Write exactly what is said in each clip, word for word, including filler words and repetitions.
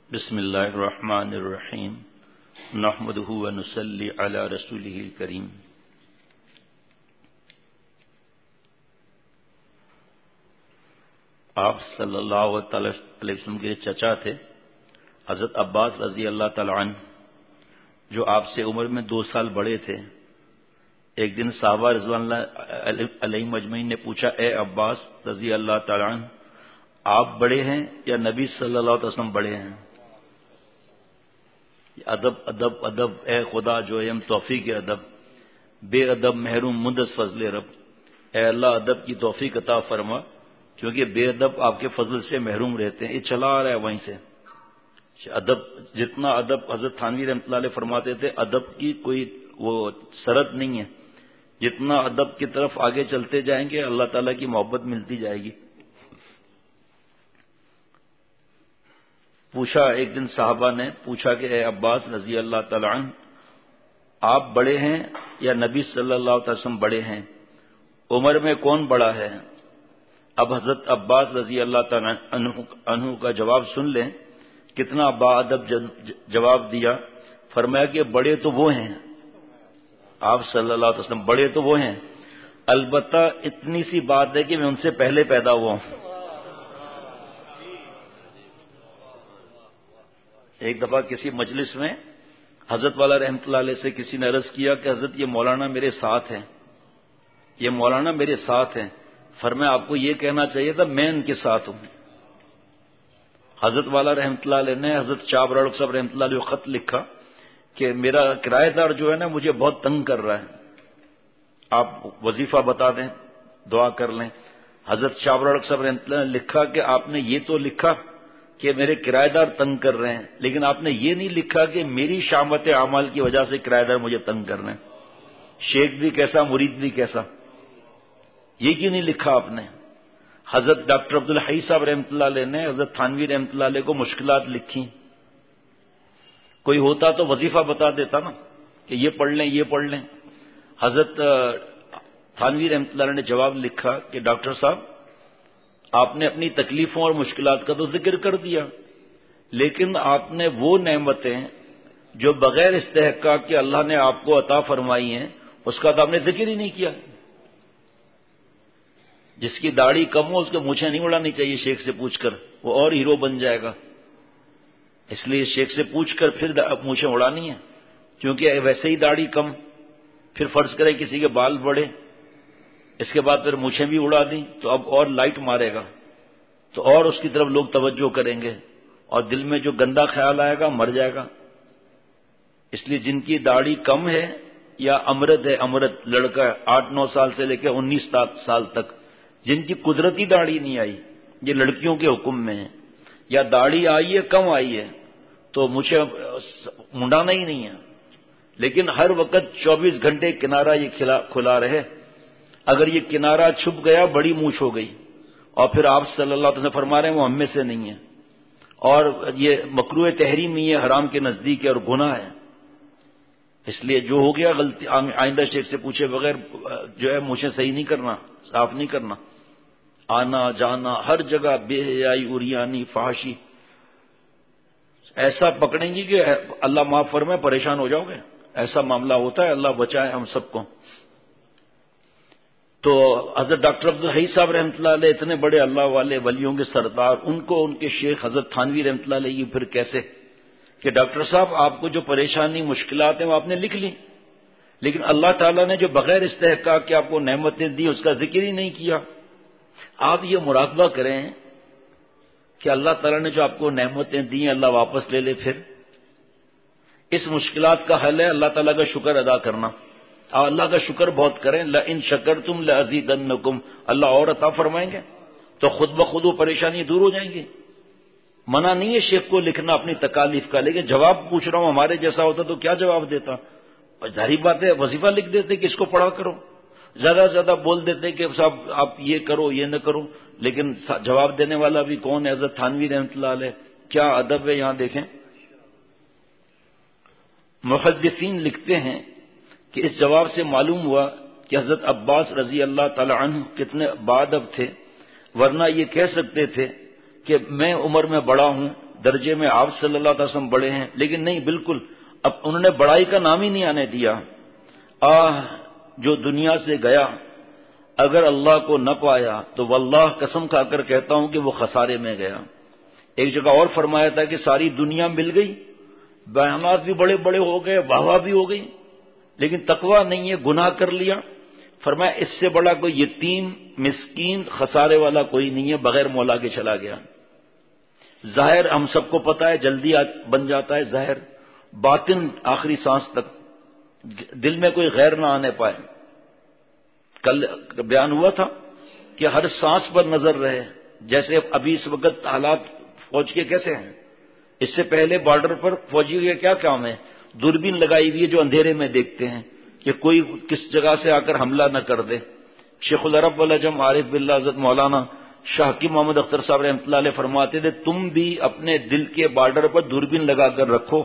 بسم اللہ الرحمن الرحیم نحمدہ ونصلی علی رسولہ الکریم۔ آپ صلی اللہ علیہ وسلم کے چچا تھے حضرت عباس رضی اللہ تعالی عنہ، جو آپ سے عمر میں دو سال بڑے تھے۔ ایک دن صحابہ رضوان اللہ علیہم اجمعین نے پوچھا، اے عباس رضی اللہ تعالی عنہ، آپ بڑے ہیں یا نبی صلی اللہ علیہ وسلم بڑے ہیں؟ ادب ادب ادب اے خدا جو ایم توفیق ادب، بے ادب محروم مندس فضل رب۔ اے اللہ ادب کی توفیق عطا فرما، کیونکہ بے ادب آپ کے فضل سے محروم رہتے ہیں۔ یہ چلا آ رہا ہے وہیں سے ادب، جتنا ادب حضرت تھانوی رحمۃ اللہ علیہ فرماتے تھے، ادب کی کوئی وہ سرحد نہیں ہے۔ جتنا ادب کی طرف آگے چلتے جائیں گے اللہ تعالیٰ کی محبت ملتی جائے گی۔ پوچھا ایک دن صحابہ نے پوچھا کہ اے عباس رضی اللہ تعالی عنہ، آپ بڑے ہیں یا نبی صلی اللہ علیہ وسلم بڑے ہیں؟ عمر میں کون بڑا ہے؟ اب حضرت عباس رضی اللہ تعالی عنہ کا جواب سن لیں، کتنا با ادب جواب دیا۔ فرمایا کہ بڑے تو وہ ہیں، آپ صلی اللہ علیہ وسلم بڑے تو وہ ہیں، البتہ اتنی سی بات ہے کہ میں ان سے پہلے پیدا ہوا ہوں۔ ایک دفعہ کسی مجلس میں حضرت والا رحمۃ اللہ علیہ سے کسی نے عرض کیا کہ حضرت یہ مولانا میرے ساتھ ہیں، یہ مولانا میرے ساتھ ہیں۔ فرمایا آپ کو یہ کہنا چاہیے تھا میں ان کے ساتھ ہوں۔ حضرت والا رحمۃ اللہ علیہ نے حضرت شاہ ابرار صاحب رحمۃ اللہ علیہ کو خط لکھا کہ میرا کرایہ دار جو ہے نا مجھے بہت تنگ کر رہا ہے، آپ وظیفہ بتا دیں، دعا کر لیں۔ حضرت شاہ ابرار صاحب رحمۃ اللہ نے لکھا کہ آپ نے یہ تو لکھا کہ میرے کرایہ دار تنگ کر رہے ہیں، لیکن آپ نے یہ نہیں لکھا کہ میری شامت اعمال کی وجہ سے کرایہ دار مجھے تنگ کر رہے ہیں۔ شیخ بھی کیسا، مرید بھی کیسا، یہ کیوں نہیں لکھا آپ نے؟ حضرت ڈاکٹر عبدالحی صاحب رحمۃ اللہ علیہ نے حضرت تھانوی رحمۃ اللہ علیہ کو مشکلات لکھی، کوئی ہوتا تو وظیفہ بتا دیتا نا کہ یہ پڑھ لیں یہ پڑھ لیں۔ حضرت تھانوی رحمۃ اللہ علیہ نے جواب لکھا کہ ڈاکٹر صاحب آپ نے اپنی تکلیفوں اور مشکلات کا تو ذکر کر دیا، لیکن آپ نے وہ نعمتیں جو بغیر استحقاق کے اللہ نے آپ کو عطا فرمائی ہیں اس کا تو آپ نے ذکر ہی نہیں کیا۔ جس کی داڑھی کم ہو اس کو مونچھیں نہیں اڑانی چاہیے، شیخ سے پوچھ کر، وہ اور ہیرو بن جائے گا۔ اس لیے شیخ سے پوچھ کر پھر مونچھیں اڑانی ہے، کیونکہ ویسے ہی داڑھی کم، پھر فرض کریں کسی کے بال بڑے، اس کے بعد پھر مونچھیں بھی اڑا دیں تو اب اور لائٹ مارے گا، تو اور اس کی طرف لوگ توجہ کریں گے، اور دل میں جو گندا خیال آئے گا مر جائے گا۔ اس لیے جن کی داڑھی کم ہے یا امرد ہے، امرد لڑکا آٹھ نو سال سے لے کے انیس سال تک، جن کی قدرتی داڑھی نہیں آئی، یہ لڑکیوں کے حکم میں ہے، یا داڑھی آئی ہے کم آئی ہے تو مجھے منڈانا ہی نہیں ہے، لیکن ہر وقت چوبیس گھنٹے کنارہ یہ کھلا رہے۔ اگر یہ کنارہ چھپ گیا بڑی مونچھ ہو گئی، اور پھر آپ صلی اللہ علیہ وسلم فرما رہے ہیں وہ ہم میں سے نہیں ہے، اور یہ مکروہ تحریمی ہے، حرام کے نزدیک ہے اور گناہ ہے۔ اس لیے جو ہو گیا غلطی، آئندہ شیخ سے پوچھے بغیر جو ہے مونچھیں صحیح نہیں کرنا، صاف نہیں کرنا، آنا جانا ہر جگہ بے حیائی، عریانی، فحاشی ایسا پکڑیں گی کہ اللہ معاف فرمائے پریشان ہو جاؤ گے۔ ایسا معاملہ ہوتا ہے، اللہ بچائے ہم سب کو۔ تو حضرت ڈاکٹر عبدالحی صاحب رحمۃ اللہ علیہ اتنے بڑے اللہ والے ولیوں کے سردار، ان کو ان کے شیخ حضرت تھانوی رحمۃ اللہ علیہ پھر کیسے کہ ڈاکٹر صاحب آپ کو جو پریشانی مشکلات ہیں وہ آپ نے لکھ لی، لیکن اللہ تعالیٰ نے جو بغیر استحقاق کے آپ کو نعمتیں دی اس کا ذکر ہی نہیں کیا۔ آپ یہ مراقبہ کریں کہ اللہ تعالیٰ نے جو آپ کو نعمتیں دی ہیں اللہ واپس لے لے، پھر اس مشکلات کا حل ہے اللہ تعالیٰ کا شکر ادا کرنا، اور اللہ کا شکر بہت کریں۔ لئن شکرتم لازیدنکم، اللہ اور عطا فرمائیں گے، تو خود بخود وہ پریشانی دور ہو جائیں گی۔ منع نہیں ہے شیخ کو لکھنا اپنی تکالیف کا، لیکن جواب پوچھ رہا ہوں ہمارے جیسا ہوتا تو کیا جواب دیتا؟ اور ظاہری بات ہے وظیفہ لکھ دیتے کہ اس کو پڑھا کرو، زیادہ سے زیادہ بول دیتے کہ صاحب آپ یہ کرو یہ نہ کرو، لیکن جواب دینے والا بھی کون ہے؟ حضرت تھانوی رحمۃ اللہ علیہ۔ کیا ادب ہے، یہاں دیکھیں۔ محدثین لکھتے ہیں کہ اس جواب سے معلوم ہوا کہ حضرت عباس رضی اللہ تعالی عنہ کتنے باادب تھے، ورنہ یہ کہہ سکتے تھے کہ میں عمر میں بڑا ہوں درجے میں آپ صلی اللہ علیہ وسلم بڑے ہیں، لیکن نہیں، بالکل اب انہوں نے بڑائی کا نام ہی نہیں آنے دیا. آہ جو دنیا سے گیا اگر اللہ کو نہ پایا تو واللہ قسم کھا کر کہتا ہوں کہ وہ خسارے میں گیا. ایک جگہ اور فرمایا تھا کہ ساری دنیا مل گئی، بیانات بھی بڑے بڑے ہو گئے، واہ واہ بھی ہو گئی، لیکن تقویٰ نہیں ہے، گناہ کر لیا. فرمایا اس سے بڑا کوئی یتیم مسکین خسارے والا کوئی نہیں ہے، بغیر مولا کے چلا گیا. ظاہر ہم سب کو پتا ہے جلدی بن جاتا ہے ظاہر، باطن آخری سانس تک دل میں کوئی غیر نہ آنے پائے. کل بیان ہوا تھا کہ ہر سانس پر نظر رہے، جیسے ابھی اس وقت حالات فوج کے کیسے ہیں. اس سے پہلے بارڈر پر فوجی کا کیا کام ہے؟ دوربین لگائی ہوئی ہے جو اندھیرے میں دیکھتے ہیں کہ کوئی کس جگہ سے آ کر حملہ نہ کر دے. شیخ العرب والعجم عارف باللہ حضرت مولانا شاہ کی محمد اختر صاحب رحمۃ اللہ علیہ فرماتے تھے تم بھی اپنے دل کے بارڈر پر دوربین لگا کر رکھو.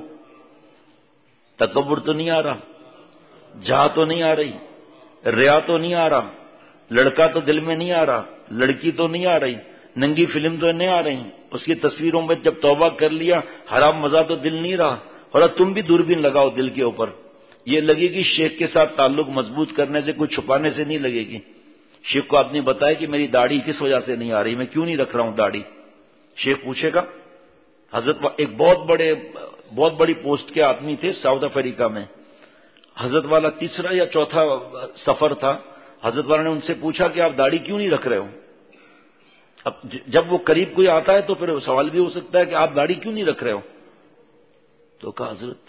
تکبر تو نہیں آ رہا، جہاں تو نہیں آ رہی، ریا تو نہیں آ رہا، لڑکا تو دل میں نہیں آ رہا، لڑکی تو نہیں آ رہی، ننگی فلم تو نہیں آ رہی، اس کی تصویروں میں جب توبہ کر لیا حرام مزہ تو دل نہیں رہا. اور تم بھی دوربین لگاؤ دل کے اوپر. یہ لگے گی شیخ کے ساتھ تعلق مضبوط کرنے سے، کوئی چھپانے سے نہیں لگے گی. شیخ کو آپ نے بتایا کہ میری داڑھی کس وجہ سے نہیں آ رہی، میں کیوں نہیں رکھ رہا ہوں داڑھی. شیخ پوچھے گا. حضرت ایک بہت بڑے بہت بڑی پوسٹ کے آدمی تھے ساؤتھ افریقہ میں. حضرت والا تیسرا یا چوتھا سفر تھا. حضرت والا نے ان سے پوچھا کہ آپ داڑھی کیوں نہیں رکھ رہے ہو. اب جب وہ قریب کوئی آتا ہے تو پھر سوال بھی ہو سکتا ہے کہ آپ داڑھی کیوں نہیں رکھ رہے ہو. تو کہا حضرت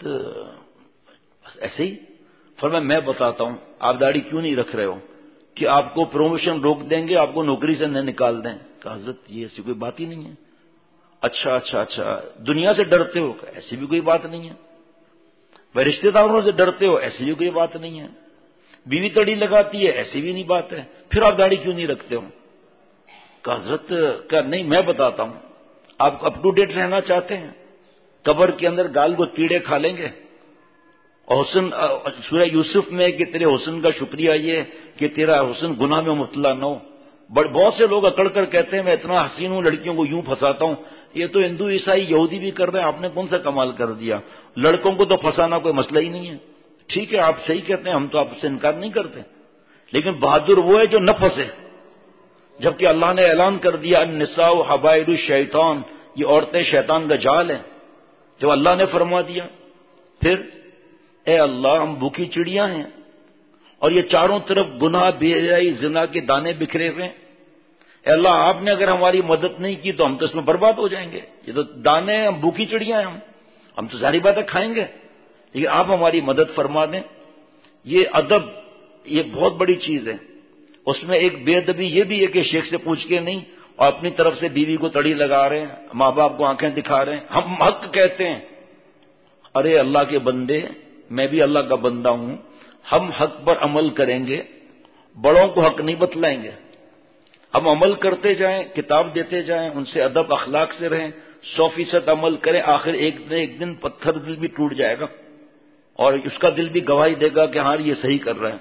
ایسے ہی. فرمایا میں بتاتا ہوں آپ داڑھی کیوں نہیں رکھ رہے ہو کہ آپ کو پروموشن روک دیں گے، آپ کو نوکری سے نہ نکال دیں. کہا حضرت یہ ایسی کوئی بات ہی نہیں ہے. اچھا اچھا اچھا دنیا سے ڈرتے ہو؟ ایسی بھی کوئی بات نہیں ہے. وہ رشتے داروں سے ڈرتے ہو؟ ایسی بھی کوئی بات نہیں ہے. بیوی تڑی لگاتی ہے؟ ایسی بھی نہیں بات ہے. پھر آپ داڑھی کیوں نہیں رکھتے ہو؟ کہا حضرت کہ نہیں میں بتاتا ہوں. آپ اپ ٹو ڈیٹ رہنا چاہتے ہیں؟ قبر کے اندر گال کو کیڑے کھا لیں گے. حسن سورہ یوسف میں کہ تیرے حسن کا شکریہ یہ کہ تیرا حسن گناہ میں مبتلا نہ ہو. بہت سے لوگ اکڑ کر کہتے ہیں میں اتنا حسین ہوں لڑکیوں کو یوں پھنساتا ہوں. یہ تو ہندو عیسائی یہودی بھی کر رہے ہیں، آپ نے کون سا کمال کر دیا. لڑکوں کو تو پھنسانا کوئی مسئلہ ہی نہیں ہے. ٹھیک ہے آپ صحیح کہتے ہیں، ہم تو آپ سے انکار نہیں کرتے، لیکن بہادر وہ ہے جو نہ پھنسے. جبکہ اللہ نے اعلان کر دیا النساء حبائل الشیطان، یہ عورتیں شیطان کا جال ہیں. جو اللہ نے فرما دیا پھر اے اللہ ہم بھوکی چڑیاں ہیں اور یہ چاروں طرف گناہ بے حیائی زنا کے دانے بکھرے ہوئے. اے اللہ آپ نے اگر ہماری مدد نہیں کی تو ہم تو اس میں برباد ہو جائیں گے. یہ تو دانے ہم بھوکی چڑیاں ہیں، ہم ہم تو ظاہری باتیں کھائیں گے، لیکن آپ ہماری مدد فرما دیں. یہ ادب یہ بہت بڑی چیز ہے. اس میں ایک بے ادبی یہ بھی ہے کہ شیخ سے پوچھ کے نہیں اور اپنی طرف سے بیوی کو تڑی لگا رہے ہیں، ماں باپ کو آنکھیں دکھا رہے ہیں. ہم حق کہتے ہیں. ارے اللہ کے بندے میں بھی اللہ کا بندہ ہوں، ہم حق پر عمل کریں گے، بڑوں کو حق نہیں بتلائیں گے. ہم عمل کرتے جائیں، کتاب دیتے جائیں، ان سے ادب اخلاق سے رہیں، سو فیصد عمل کریں. آخر ایک دن ایک دن پتھر دل بھی ٹوٹ جائے گا اور اس کا دل بھی گواہی دے گا کہ ہاں یہ صحیح کر رہے ہیں.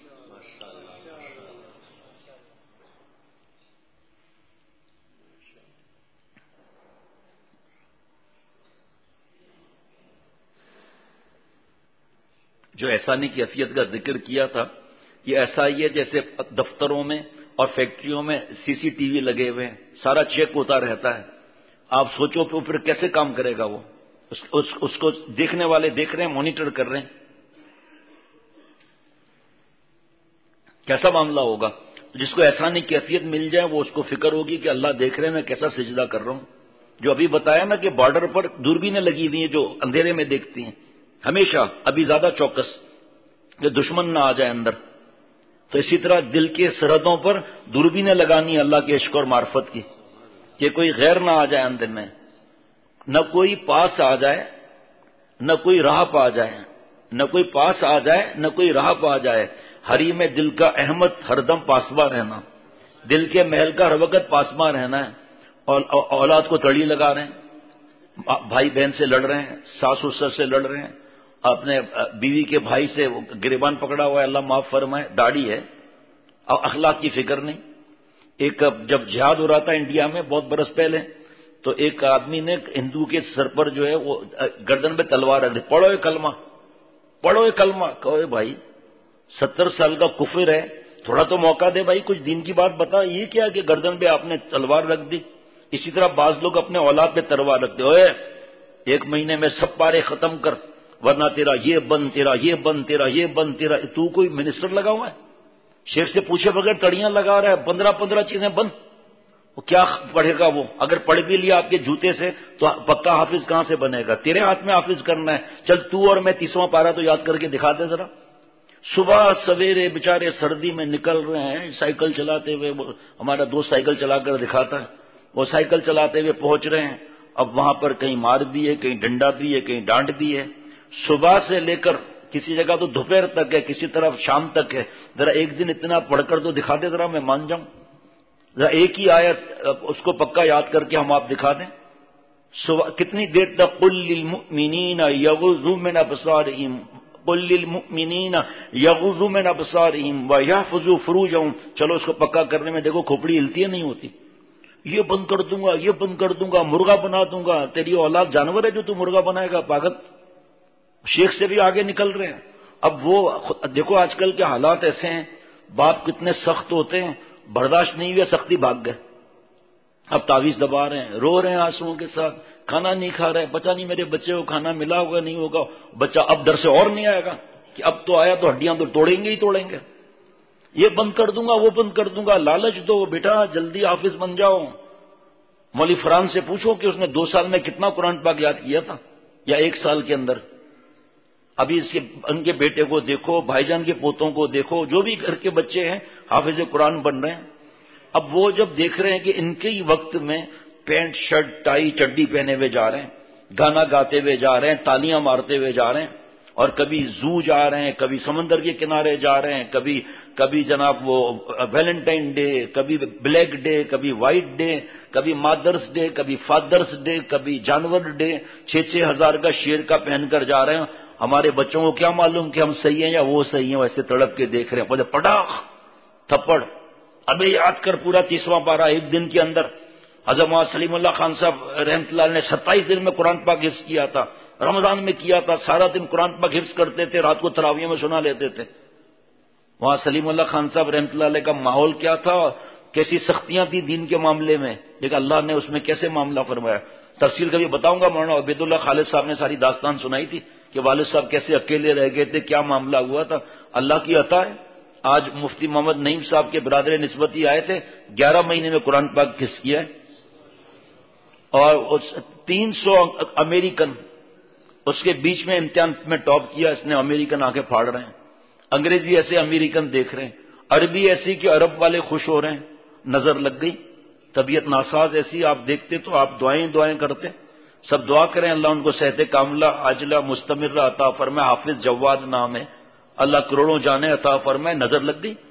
جو احسانی کی کیفیت کا ذکر کیا تھا، یہ ایسا ہی ہے جیسے دفتروں میں اور فیکٹریوں میں سی سی ٹی وی لگے ہوئے ہیں، سارا چیک ہوتا رہتا ہے. آپ سوچو کہ پھر کیسے کام کرے گا وہ. اس, اس, اس کو دیکھنے والے دیکھ رہے ہیں، مانیٹر کر رہے ہیں. کیسا معاملہ ہوگا. جس کو احسانی کیفیت مل جائے وہ اس کو فکر ہوگی کہ اللہ دیکھ رہے ہیں میں کیسا سجدہ کر رہا ہوں. جو ابھی بتایا نا کہ بارڈر پر دوربینیں لگی ہوئی ہیں جو اندھیرے میں دیکھتی ہیں، ہمیشہ ابھی زیادہ چوکس کہ دشمن نہ آ جائے اندر. تو اسی طرح دل کے سرحدوں پر دوربینیں لگانی اللہ کے عشق اور معرفت کی کہ کوئی غیر نہ آ جائے اندر میں، نہ کوئی پاس آ جائے نہ کوئی راہ پا جائے، نہ کوئی پاس آ جائے نہ کوئی راہ پا جائے. حریم دل کا احمد ہر دم پاسباں رہنا، دل کے محل کا ہر وقت پاسباں رہنا ہے. اور اولاد کو تڑی لگا رہے ہیں، بھائی بہن سے لڑ رہے ہیں، ساس سسر سے لڑ رہے ہیں، اپنے بیوی کے بھائی سے گریبان پکڑا ہوا ہے، اللہ معاف فرمائے، داڑھی ہے اور اخلاق کی فکر نہیں. ایک جب جہاد ہو رہا تھا انڈیا میں بہت برس پہلے، تو ایک آدمی نے ہندو کے سر پر جو ہے وہ گردن پہ تلوار رکھ دی، پڑھو یہ کلمہ، پڑھو یہ کلمہ. کہو بھائی ستر سال کا کفر ہے، تھوڑا تو موقع دے بھائی، کچھ دین کی بات بتا. یہ کیا کہ گردن پہ آپ نے تلوار رکھ دی. اسی طرح بعض لوگ اپنے اولاد پہ تلوار رکھتے، اوے ایک مہینے میں سب پارے ختم کر ورنہ تیرا یہ بند، تیرا یہ بند، تیرا یہ بند، تیرا. تو کوئی منسٹر لگا ہوا ہے؟ شیخ سے پوچھے بغیر تڑیاں لگا رہا ہے، پندرہ پندرہ چیزیں بند. وہ کیا پڑھے گا وہ؟ اگر پڑھ بھی لیا آپ کے جوتے سے تو پکا حافظ کہاں سے بنے گا؟ تیرے ہاتھ میں حافظ کرنا ہے. چل تو اور میں تیسواں پارا تو یاد کر کے دکھا دے ذرا. صبح سویرے بےچارے سردی میں نکل رہے ہیں سائیکل چلاتے ہوئے. ہمارا دوست سائیکل چلا کر دکھاتا ہے، وہ سائیکل چلاتے ہوئے پہنچ رہے ہیں. اب وہاں پر کہیں مار بھی ہے، کہیں ڈنڈا بھی ہے، کہیں ڈانٹ بھی ہے. صبح سے لے کر کسی جگہ تو دوپہر تک ہے، کسی طرف شام تک ہے. ذرا ایک دن اتنا پڑھ کر تو دکھا دے ذرا، میں مان جاؤں. ذرا ایک ہی آیت اس کو پکا یاد کر کے ہم آپ دکھا دیں. صبح کتنی دیر تک قل للمؤمنین یغضوا من ابصارہم، قل للمؤمنین یغضوا من ابصارہم ویحفظوا فروجہم. چلو اس کو پکا کرنے میں دیکھو کھوپڑی ہلتی ہے نہیں ہوتی. یہ بند کر دوں گا، یہ بند کر دوں گا، مرغا بنا دوں گا. تیری اولاد جانور ہے جو تو مرغا بنائے گا؟ پاگل. شیخ سے بھی آگے نکل رہے ہیں. اب وہ دیکھو آج کل کے حالات ایسے ہیں، باپ کتنے سخت ہوتے ہیں، برداشت نہیں ہوئے سختی بھاگ گئے. اب تعویذ دبا رہے ہیں، رو رہے ہیں آنسوؤں کے ساتھ، کھانا نہیں کھا رہے، پتہ نہیں میرے بچے کو کھانا ملا ہوگا نہیں ہوگا. بچہ اب ڈر سے اور نہیں آئے گا کہ اب تو آیا تو ہڈیاں تو توڑیں گے ہی توڑیں گے. یہ بند کر دوں گا، وہ بند کر دوں گا. لالچ دو بیٹا، جلدی حافظ بن جاؤ. مولوی فرحان سے پوچھو کہ اس نے دو سال میں کتنا قرآن پاک یاد کیا تھا، یا ایک سال کے اندر. ابھی اس کے ان کے بیٹے کو دیکھو، بھائی جان کے پوتوں کو دیکھو، جو بھی گھر کے بچے ہیں حافظ قرآن بن رہے ہیں. اب وہ جب دیکھ رہے ہیں کہ ان کے ہی وقت میں پینٹ شرٹ ٹائی چڈی پہنے ہوئے جا رہے ہیں، گانا گاتے ہوئے جا رہے ہیں، تالیاں مارتے ہوئے جا رہے ہیں، اور کبھی زو جا رہے ہیں، کبھی سمندر کے کنارے جا رہے ہیں، کبھی کبھی جناب وہ ویلنٹائن ڈے، کبھی بلیک ڈے، کبھی وائٹ ڈے، کبھی مادرس ڈے، کبھی فادرس ڈے، کبھی جانور ڈے، چھ چھ ہزار کا شیر کا پہن کر جا رہے ہیں. ہمارے بچوں کو کیا معلوم کہ ہم صحیح ہیں یا وہ صحیح ہیں، ویسے تڑپ کے دیکھ رہے ہیں. بولے پٹاخ تھپڑ. ابھی یاد کر پورا تیسواں پارا ایک دن کے اندر. حضرت مولانا سلیم اللہ خان صاحب رحمۃ اللہ علیہ نے ستائیس دن میں قرآن پاک حفظ کیا تھا، رمضان میں کیا تھا. سارا دن قرآن پاک حفظ کرتے تھے، رات کو تراویح میں سنا لیتے تھے. وہاں سلیم اللہ خان صاحب رحمۃ اللہ علیہ کا ماحول کیا تھا، کیسی سختیاں تھی دین کے معاملے میں، لیکن اللہ نے اس میں کیسے معاملہ فرمایا. تفصیل کبھی بتاؤں گا. مولانا عبید اللہ خالد صاحب نے ساری داستان سنائی تھی کہ والد صاحب کیسے اکیلے رہ گئے تھے، کیا معاملہ ہوا تھا. اللہ کی عطا ہے. آج مفتی محمد نعیم صاحب کے برادر نسبتی آئے تھے، گیارہ مہینے میں قرآن پاک حفظ کیا ہے. اور تین سو امریکن اس کے بیچ میں امتحان میں ٹاپ کیا. اس نے امریکن آنکھیں پھاڑ رہے ہیں. انگریزی ایسے امریکن دیکھ رہے ہیں، عربی ایسی کہ عرب والے خوش ہو رہے ہیں. نظر لگ گئی. طبیعت ناساز ایسی آپ دیکھتے تو آپ دعائیں دعائیں کرتے. سب دعا کریں اللہ ان کو صحت کاملہ عاجلہ مستمرہ عطا فرمائے. حافظ جواد نام ہے، اللہ کروڑوں جانے عطا فرمائے. نظر لگ گئی.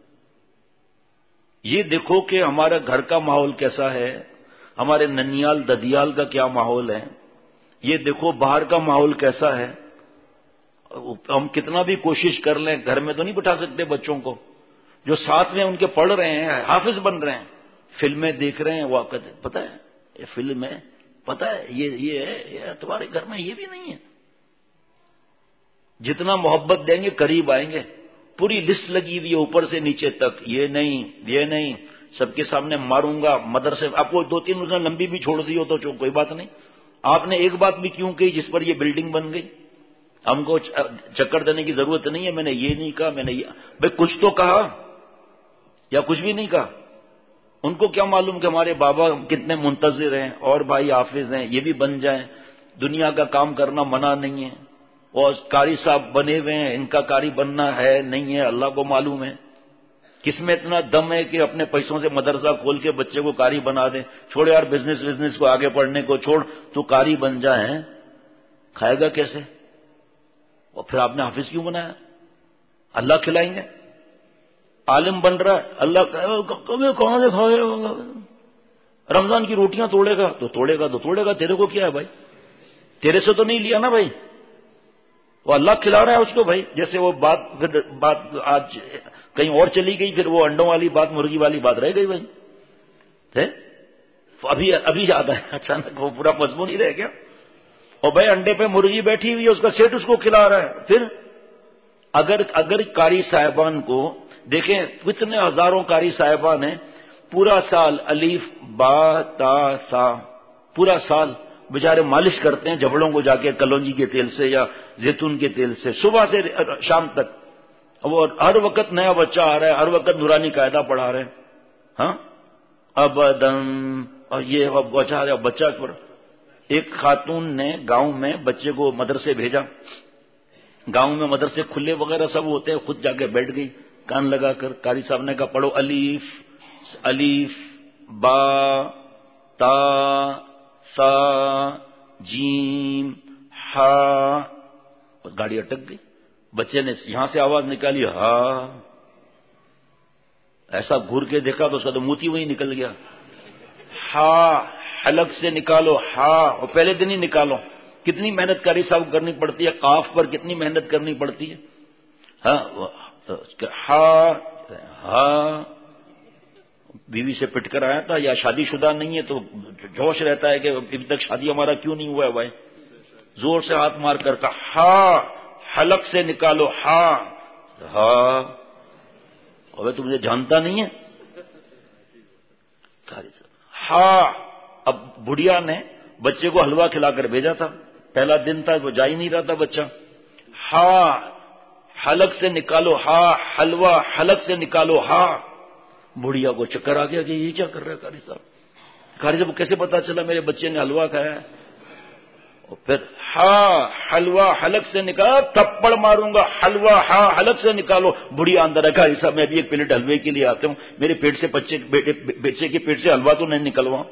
یہ دیکھو کہ ہمارا گھر کا ماحول کیسا ہے، ہمارے ننیال ددیال کا کیا ماحول ہے. یہ دیکھو باہر کا ماحول کیسا ہے. ہم کتنا بھی کوشش کر لیں گھر میں تو نہیں بٹھا سکتے بچوں کو. جو ساتھ میں ان کے پڑھ رہے ہیں، حافظ بن رہے ہیں، فلمیں دیکھ رہے ہیں، وہ پتہ ہے یہ فلم ہے، پتہ ہے یہ یہ ہے، یہ تمہارے گھر میں یہ بھی نہیں ہے. جتنا محبت دیں گے قریب آئیں گے. پوری لسٹ لگی ہوئی ہے اوپر سے نیچے تک، یہ نہیں یہ نہیں، سب کے سامنے ماروں گا. مدرسے آپ کو دو تین روزہ لمبی بھی چھوڑ دی ہو تو کوئی بات نہیں. آپ نے ایک بات بھی کیوں کہی جس پر یہ بلڈنگ بن گئی؟ ہم کو چکر دینے کی ضرورت نہیں ہے. میں نے یہ نہیں کہا، میں نے یہ بھائی کچھ تو کہا یا کچھ بھی نہیں کہا. ان کو کیا معلوم کہ ہمارے بابا کتنے منتظر ہیں اور بھائی حافظ ہیں، یہ بھی بن جائیں. دنیا کا کام کرنا منع نہیں ہے. اور قاری صاحب بنے ہوئے ہیں، ان کا قاری بننا ہے نہیں ہے اللہ کو معلوم ہے. کس میں اتنا دم ہے کہ اپنے پیسوں سے مدرسہ کھول کے بچے کو قاری بنا دیں. چھوڑ یار بزنس بزنس کو آگے پڑھنے کو چھوڑ، تو قاری بن جائیں. کھائے گا کیسے؟ اور پھر آپ نے حافظ کیوں بنایا؟ اللہ کھلائیں گے. عالم بن رہا ہے، اللہ کہاں سے کھائے گا؟ رمضان کی روٹیاں توڑے گا تو توڑے گا تو توڑے گا. تیرے کو کیا ہے بھائی؟ تیرے سے تو نہیں لیا نا بھائی. وہ اللہ کھلا رہا ہے اس کو بھائی. جیسے وہ بات پھر بات آج کہیں اور چلی گئی، پھر وہ انڈوں والی بات مرغی والی بات رہ گئی بھائی. ابھی ابھی یاد آیا اچانک، وہ پورا مضمون ہی رہ گیا. اور بھائی انڈے پہ مرغی بیٹھی ہوئی ہے، اس کا سیٹ اس کو کھلا رہا ہے. پھر اگر اگر قاری صاحبان کو دیکھیں، کتنے ہزاروں قاری صاحبان ہیں، پورا سال الف با تا سا پورا سال بیچارے مالش کرتے ہیں جبڑوں کو جا کے کلونجی کے تیل سے یا زیتون کے تیل سے، صبح سے شام تک. وہ ہر وقت نیا بچہ آ رہا ہے، ہر وقت نورانی قاعدہ پڑھا رہے ہیں. ہاں ابدن. اور یہ بچہ بچہ ایک خاتون نے گاؤں میں بچے کو مدرسے بھیجا. گاؤں میں مدرسے کھلے وغیرہ سب ہوتے ہیں، خود جا کے بیٹھ گئی کان لگا کر. قاری صاحب نے کہا پڑھو الف الف با تا سا جیم ہا. گاڑی اٹک گئی. بچے نے یہاں سے آواز نکالی ہا، ایسا گھور کے دیکھا تو اس کا تو موتی وہی نکل گیا. ہا حلق سے نکالو ہا، اور پہلے دن ہی نکالو. کتنی محنت قاری صاحب کرنی پڑتی ہے، قاف پر کتنی محنت کرنی پڑتی ہے. ہاں ہاں بیوی سے پٹ کر آیا تھا یا شادی شدہ نہیں ہے تو جوش رہتا ہے کہ ابھی تک شادی ہمارا کیوں نہیں ہوا ہے بھائی. زور سے ہاتھ مار کر کہا ہاں حلق سے نکالو ہاں. ہاں ابھی تو مجھے جانتا نہیں ہے. ہاں. اب بڑھیا نے بچے کو حلوہ کھلا کر بھیجا تھا، پہلا دن تھا، وہ جا ہی نہیں رہا تھا بچہ. ہاں حلق سے نکالو ہاں، حلوہ حلق سے نکالو ہاں. بڑھیا کو چکر آ گیا کہ یہ کیا کر رہا ہے قاری صاحب. قاری صاحب کو کیسے پتا چلا میرے بچے نے حلوہ کھایا ہے. اور پھر ہاں حلوہ حلق سے نکالا، تھپڑ ماروں گا. حلوہ ہاں حلق سے نکالو. بڑھیا اندر ہے قاری صاحب میں ابھی ایک پلیٹ حلوے کے لیے آتا ہوں، میرے پیٹ سے بچے بچے کے پیٹ سے حلوہ تو نہیں نکلواؤں.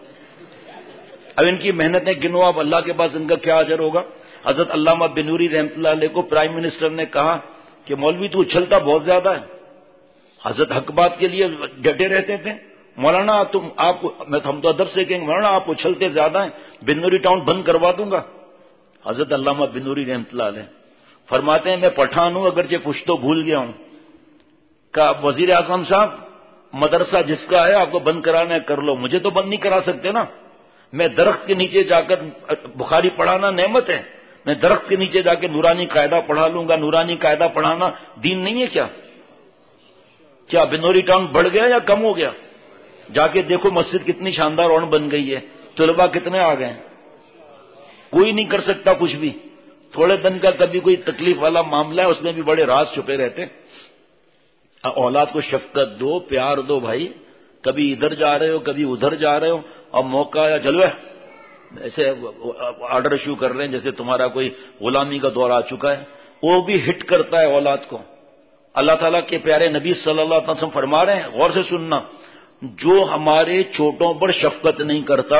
اب ان کی محنتیں گنو، اب اللہ کے پاس ان کا کیا اجر ہوگا. حضرت علامہ بنوری رحمۃ اللہ علیہ کو پرائم منسٹر نے کہا کہ مولوی تو اچھلتا بہت زیادہ ہے. حضرت حق بات کے لیے ڈٹے رہتے تھے. مولانا تم آپ ہم تو ادب سے کہیں گے مولانا آپ اچھلتے زیادہ ہیں، بنوری ٹاؤن بند کروا دوں گا. حضرت علامہ بنوری رحمۃ اللہ علیہ فرماتے ہیں میں پٹھان ہوں اگرچہ کچھ تو بھول گیا ہوں. کہا وزیر اعظم صاحب مدرسہ جس کا ہے آپ کو بند کرانا ہے کر لو، مجھے تو بند نہیں کرا سکتے نا. میں درخت کے نیچے جا کر بخاری پڑھانا نعمت ہے، میں درخت کے نیچے جا کے نورانی قاعدہ پڑھا لوں گا. نورانی قاعدہ پڑھانا دین نہیں ہے کیا؟ کیا بنوری ٹاؤن بڑھ گیا یا کم ہو گیا؟ جا کے دیکھو مسجد کتنی شاندار اور بن گئی ہے، طلباء کتنے آ گئے. کوئی نہیں کر سکتا کچھ بھی. تھوڑے دن کا کبھی کوئی تکلیف والا معاملہ ہے، اس میں بھی بڑے راز چھپے رہتے. اولاد کو شفقت دو، پیار دو بھائی. کبھی ادھر جا رہے ہو کبھی ادھر جا رہے ہو، اور موقع یا جلوہ ایسے آرڈر ایشو کر رہے ہیں جیسے تمہارا کوئی غلامی کا دور آ چکا ہے. وہ بھی ہٹ کرتا ہے اولاد کو. اللہ تعالیٰ کے پیارے نبی صلی اللہ علیہ وسلم فرما رہے ہیں، غور سے سننا، جو ہمارے چھوٹوں پر شفقت نہیں کرتا،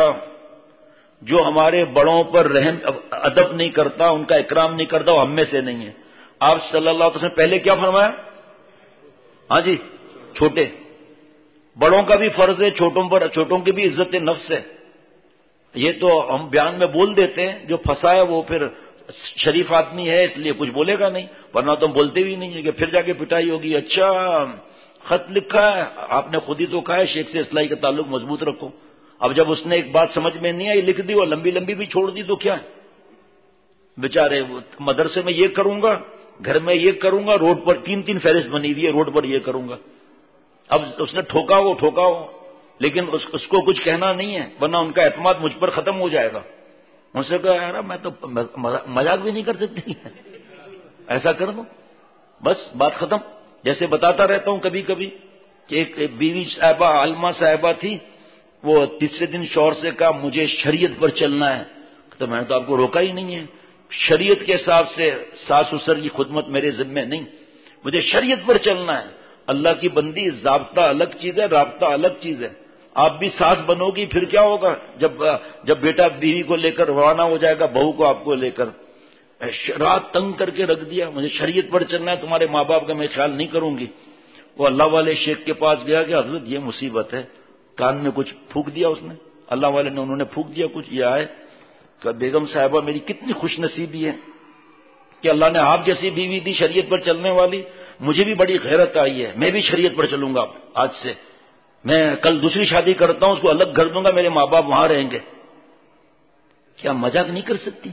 جو ہمارے بڑوں پر رحم ادب نہیں کرتا، ان کا اکرام نہیں کرتا، وہ ہم میں سے نہیں ہے. آپ صلی اللہ علیہ وسلم پہلے کیا فرمایا؟ ہاں جی چھوٹے. بڑوں کا بھی فرض ہے چھوٹوں پر، چھوٹوں کی بھی عزت نفس ہے. یہ تو ہم بیان میں بول دیتے ہیں، جو پھنسا ہے وہ پھر شریف آدمی ہے اس لیے کچھ بولے گا نہیں، ورنہ تو ہم بولتے بھی نہیں ہے کہ پھر جا کے پٹائی ہوگی. اچھا خط لکھا ہے آپ نے، خود ہی تو کہا ہے شیخ سے اصلاحی کا تعلق مضبوط رکھو. اب جب اس نے ایک بات سمجھ میں نہیں آئی لکھ دی اور لمبی لمبی بھی چھوڑ دی تو کیا ہے. بیچارے مدرسے میں یہ کروں گا، گھر میں یہ کروں گا، روڈ پر تین تین فہرست بنی ہوئی ہے، روڈ پر یہ کروں گا. اب اس نے ٹھوکا وہ ٹھوکا ہو، لیکن اس, اس کو کچھ کہنا نہیں ہے ورنہ ان کا اعتماد مجھ پر ختم ہو جائے گا. ان سے کہا یار میں تو مذاق بھی نہیں کر سکتی، ایسا کر دو بس بات ختم. جیسے بتاتا رہتا ہوں کبھی کبھی کہ ایک بیوی صاحبہ عالمہ صاحبہ تھی، وہ تیسرے دن شوہر سے کہا مجھے شریعت پر چلنا ہے. تو میں نے تو آپ کو روکا ہی نہیں ہے، شریعت کے حساب سے ساس سسر کی خدمت میرے ذمہ نہیں، مجھے شریعت پر چلنا ہے. اللہ کی بندی ضابطہ الگ چیز ہے، رابطہ الگ چیز ہے. آپ بھی ساس بنو گی پھر کیا ہوگا، جب جب بیٹا بیوی کو لے کر روانہ ہو جائے گا، بہو کو آپ کو لے کر. رات تنگ کر کے رکھ دیا، مجھے شریعت پر چلنا ہے، تمہارے ماں باپ کا میں خیال نہیں کروں گی. وہ اللہ والے شیخ کے پاس گیا کہ حضرت یہ مصیبت ہے. کان میں کچھ پھونک دیا اس نے، اللہ والے نے انہوں نے پھونک دیا کچھ. یہ آئے کہ بیگم صاحبہ میری کتنی خوش نصیبی ہے کہ اللہ نے آپ جیسی بیوی دی شریعت پر چلنے والی. مجھے بھی بڑی غیرت آئی ہے، میں بھی شریعت پر چلوں گا آج سے. میں کل دوسری شادی کرتا ہوں، اس کو الگ کر دوں گا، میرے ماں باپ وہاں رہیں گے. کیا مذاق نہیں کر سکتی؟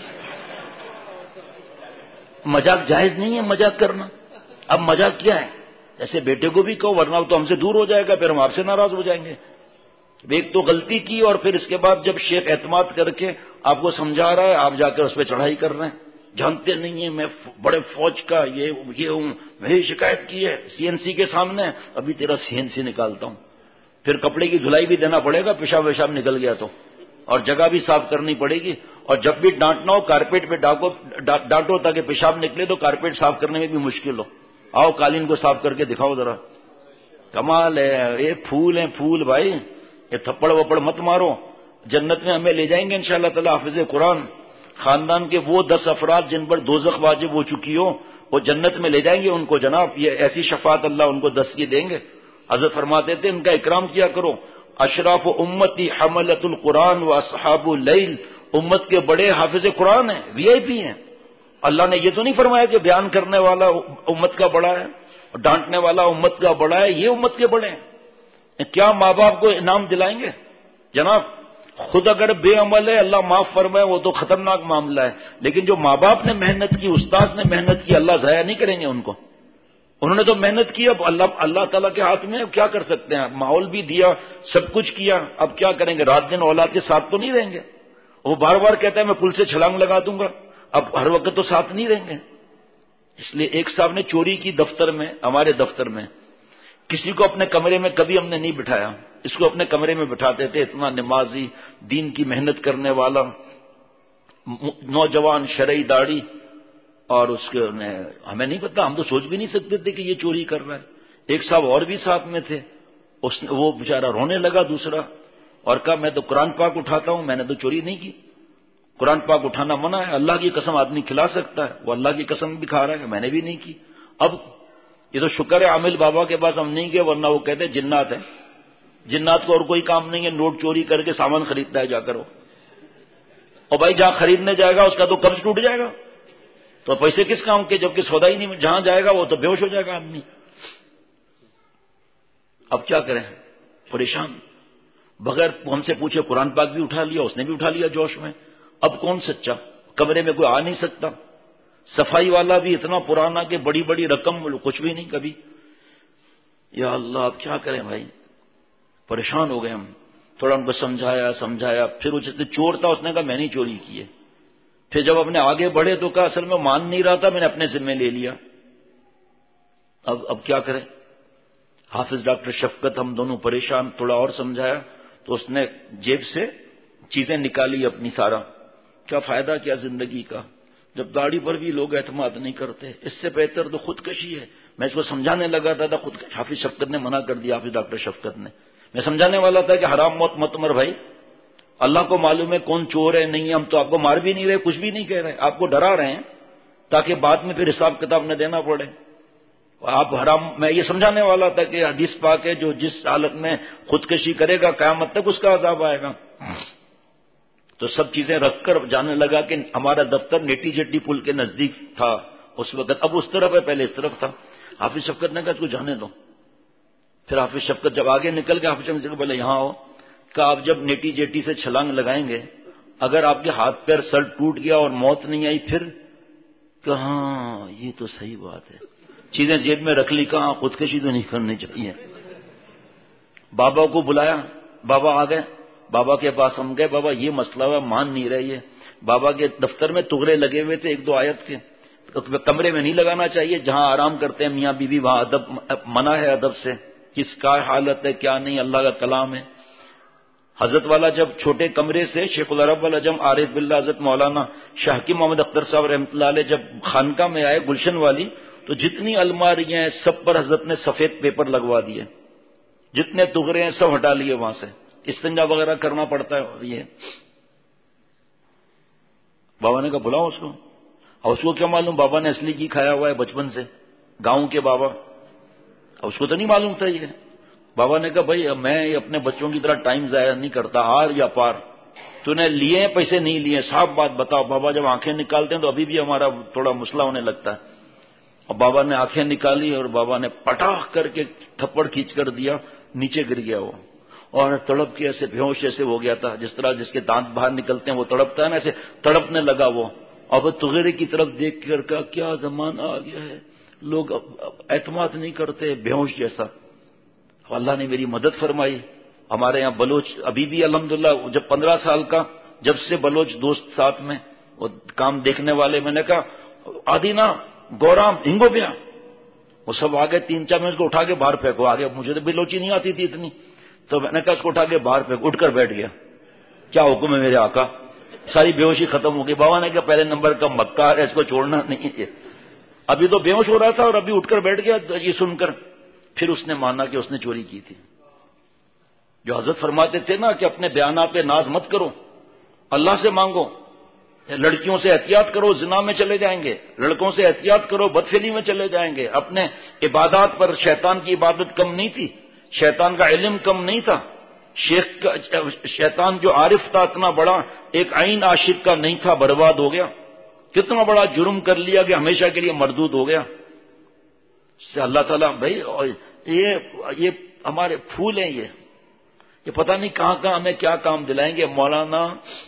مذاق جائز نہیں ہے مذاق کرنا. اب مذاق کیا ہے؟ ایسے بیٹے کو بھی کہو ورنہ تو ہم سے دور ہو جائے گا، پھر ہم آپ سے ناراض ہو جائیں گے. ایک تو غلطی کی اور پھر اس کے بعد جب شیخ اعتماد کر کے آپ کو سمجھا رہا ہے، آپ جا کر اس پہ چڑھائی کر رہے ہیں. جانتے نہیں ہیں میں بڑے فوج کا یہ یہ ہوں، میں شکایت کی ہے سی این سی کے سامنے، ابھی تیرا سی این سی نکالتا ہوں. پھر کپڑے کی دھلائی بھی دینا پڑے گا، پیشاب ویشاب نکل گیا تو، اور جگہ بھی صاف کرنی پڑے گی. اور جب بھی ڈانٹنا ہو کارپیٹ پہ ڈانٹو تاکہ پیشاب نکلے تو کارپیٹ صاف کرنے میں بھی مشکل ہو. آؤ قالین کو صاف کر کے دکھاؤ ذرا. کمال ہے، یہ پھول ہیں پھول بھائی، یہ تھپڑ وپڑ مت مارو. جنت میں ہمیں لے جائیں گے انشاءاللہ تعالی حافظ قرآن. خاندان کے وہ دس افراد جن پر دوزخ واجب ہو چکی ہو وہ جنت میں لے جائیں گے ان کو جناب. یہ ایسی شفاعت اللہ ان کو دس کی دیں گے. حضرت فرماتے تھے ان کا اکرام کیا کرو. اشراف امتی حملۃ القرآن و اصحاب اللیل، امت کے بڑے حافظ قرآن ہیں، وی آئی پی ہیں. اللہ نے یہ تو نہیں فرمایا کہ بیان کرنے والا امت کا بڑا ہے اور ڈانٹنے والا امت کا بڑا ہے. یہ امت کے بڑے ہیں. کیا ماں باپ کو انعام دلائیں گے جناب؟ خود اگر بے عمل ہے اللہ معاف فرمائے وہ تو خطرناک معاملہ ہے، لیکن جو ماں باپ نے محنت کی، استاذ نے محنت کی، اللہ ضائع نہیں کریں گے ان کو. انہوں نے تو محنت کی، اب اللہ اللہ تعالیٰ کے ہاتھ میں کیا کر سکتے ہیں. ماحول بھی دیا، سب کچھ کیا، اب کیا کریں گے؟ رات دن اولاد کے ساتھ تو نہیں رہیں گے. وہ بار بار کہتا ہے میں پل سے چھلانگ لگا دوں گا، اب ہر وقت تو ساتھ نہیں رہیں گے. اس لیے ایک صاحب نے چوری کی دفتر میں، ہمارے دفتر میں. کسی کو اپنے کمرے میں کبھی ہم نے نہیں بٹھایا، اس کو اپنے کمرے میں بٹھاتے تھے. اتنا نمازی، دین کی محنت کرنے والا نوجوان، شرعی داڑھی، اور اس کے ہمیں نہیں پتا، ہم تو سوچ بھی نہیں سکتے تھے کہ یہ چوری کر رہا ہے. ایک صاحب اور بھی ساتھ میں تھے، اس نے وہ بیچارہ رونے لگا دوسرا، اور کہا میں تو قرآن پاک اٹھاتا ہوں، میں نے تو چوری نہیں کی. قرآن پاک اٹھانا منع ہے، اللہ کی قسم آدمی کھلا سکتا ہے، وہ اللہ کی قسم بھی کھا رہا ہے کہ میں نے بھی نہیں کی. اب یہ تو شکر ہے عامل بابا کے پاس ہم نہیں گئے، ورنہ وہ کہتے جنات ہیں. جنات کو اور کوئی کام نہیں ہے، نوٹ چوری کر کے سامان خریدتا ہے جا کر وہ. اور بھائی جہاں خریدنے جائے گا اس کا تو قبض ٹوٹ جائے گا، تو پیسے کس کام کے جبکہ سودا ہی نہیں. جہاں جائے گا وہ تو بے ہوش ہو جائے گا آدمی. اب کیا کریں؟ پریشان. بغیر ہم سے پوچھے قرآن پاک بھی اٹھا لیا، اس نے بھی اٹھا لیا جوش میں. اب کون سچا؟ کمرے میں کوئی آ نہیں سکتا. صفائی والا بھی اتنا پرانا کہ بڑی بڑی رقم کچھ بھی نہیں کبھی. یا اللہ اب کیا کریں بھائی؟ پریشان ہو گئے ہم. تھوڑا ان کو سمجھایا سمجھایا پھر وہ جس نے چور تھا اس نے کہا میں نہیں چوری کی ہے. پھر جب اپنے آگے بڑھے تو کہا اصل میں مان نہیں رہا تھا، میں نے اپنے ذمہ لے لیا. اب اب کیا کریں؟ حافظ ڈاکٹر شفقت ہم دونوں پریشان. تھوڑا اور سمجھایا تو اس نے جیب سے چیزیں نکالی اپنی سارا. کیا فائدہ کیا زندگی کا جب داڑھی پر بھی لوگ اعتماد نہیں کرتے؟ اس سے بہتر تو خودکشی ہے. میں اس کو سمجھانے لگا تھا خود حافظ شفقت نے منع کر دیا. حافظ ڈاکٹر شفقت نے، میں سمجھانے والا تھا کہ حرام موت مت مر بھائی، اللہ کو معلوم ہے کون چور ہے نہیں ہے، ہم تو آپ کو مار بھی نہیں رہے، کچھ بھی نہیں کہہ رہے، آپ کو ڈرا رہے ہیں تاکہ بعد میں پھر حساب کتاب نہ دینا پڑے. آپ حرام، میں یہ سمجھانے والا تھا کہ حدیث پاک ہے جو جس حالت میں خودکشی کرے گا قیامت تک اس کا عذاب آئے گا. تو سب چیزیں رکھ کر جانے لگا کہ ہمارا دفتر نیٹی جٹی پل کے نزدیک تھا اس وقت، اب اس طرف ہے، پہلے اس طرف تھا. حافظ شفقت نے کہا اس کو جانے دو. پھر حافظ شفقت جب آگے نکل گیا، حافظ شفقت نے بولے یہاں ہو. کہ آپ جب نیٹی جیٹی سے چھلانگ لگائیں گے، اگر آپ کے ہاتھ پیر سر ٹوٹ گیا اور موت نہیں آئی پھر؟ کہ ہاں یہ تو صحیح بات ہے. چیزیں جیب میں رکھ لی، کہاں خودکشی تو نہیں کرنی چاہیے. بابا کو بلایا، بابا آ گئے. بابا کے پاس ہم گئے، بابا یہ مسئلہ ہے، مان نہیں رہے. یہ بابا کے دفتر میں تغرے لگے ہوئے تھے ایک دو آیت کے. کمرے میں نہیں لگانا چاہیے، جہاں آرام کرتے ہیں میاں بیوی وہاں ادب منع ہے، ادب سے کس کا حالت ہے کیا نہیں، اللہ کا کلام ہے. حضرت والا جب چھوٹے کمرے سے شیخ العرب والعجم عارف باللہ حضرت مولانا شاہ کی محمد اختر صاحب رحمۃ اللہ علیہ جب خانقاہ میں آئے گلشن والی، تو جتنی الماریاں ہیں سب پر حضرت نے سفید پیپر لگوا دیے، جتنے تغرے ہیں سب ہٹا لیے وہاں سے. استنجا وغیرہ کرنا پڑتا ہے. یہ بابا نے کہا بلاؤ اس کو. اور اس کو کیا معلوم بابا نے اصلی کی کھایا ہوا ہے بچپن سے، گاؤں کے بابا، اور اس کو تو نہیں معلوم تھا. یہ بابا نے کہا بھائی میں اپنے بچوں کی طرح ٹائم ضائع نہیں کرتا، آر یا پار. تو نے لیے پیسے نہیں لیے، صاف بات بتاؤ. بابا جب آنکھیں نکالتے ہیں تو ابھی بھی ہمارا تھوڑا مسئلہ ہونے لگتا ہے. اور بابا نے آنکھیں نکالی اور بابا نے پٹاخ کر کے تھپڑ کھینچ کر دیا. نیچے گر گیا وہ، اور تڑپ کے ایسے بےہوش جیسے ہو گیا تھا، جس طرح جس کے دانت باہر نکلتے ہیں وہ تڑپتا ہے نا، ایسے تڑپنے لگا وہ، اور وہ تغیرے کی طرف دیکھ کر کہا کیا زمانہ آ گیا ہے، لوگ اعتماد نہیں کرتے، بےہوش جیسا۔ اللہ نے میری مدد فرمائی۔ ہمارے یہاں بلوچ ابھی بھی الحمدللہ، جب پندرہ سال کا جب سے بلوچ دوست ساتھ میں وہ کام دیکھنے والے، میں نے کہا آدینا گورام ہنگو بیا، وہ سب آگے تین چار، میں اس کو اٹھا کے باہر پھینکو آگے، مجھے تو بلوچی نہیں آتی تھی اتنی، تو میں نے کہا اس کو اٹھا کے باہر پھینک، اٹھ کر بیٹھ گیا۔ کیا حکم ہے میرے آقا؟ ساری بے ہوشی ختم ہو گئی۔ بابا نے کہا پہلے نمبر کا مکار ہے، اس کو چھوڑنا نہیں ہے۔ ابھی تو بے ہوش ہو رہا تھا اور ابھی اٹھ کر بیٹھ گیا یہ سن کر۔ پھر اس نے مانا کہ اس نے چوری کی تھی۔ جو حضرت فرماتے تھے نا کہ اپنے بیانات پہ ناز مت کرو، اللہ سے مانگو، لڑکیوں سے احتیاط کرو زنا میں چلے جائیں گے، لڑکوں سے احتیاط کرو بدفعلی میں چلے جائیں گے۔ اپنے عبادات پر شیطان کی عبادت کم نہیں تھی، شیطان کا علم کم نہیں تھا، شیخ کا شیطان جو عارف تھا اتنا بڑا ایک عین عاشق کا نہیں تھا، برباد ہو گیا۔ کتنا بڑا جرم کر لیا کہ ہمیشہ کے لیے مردود ہو گیا۔ سے اللہ تعالیٰ بھائی یہ یہ ہمارے پھول ہیں، یہ یہ پتہ نہیں کہاں کہاں ہمیں کیا کام دلائیں گے۔ مولانا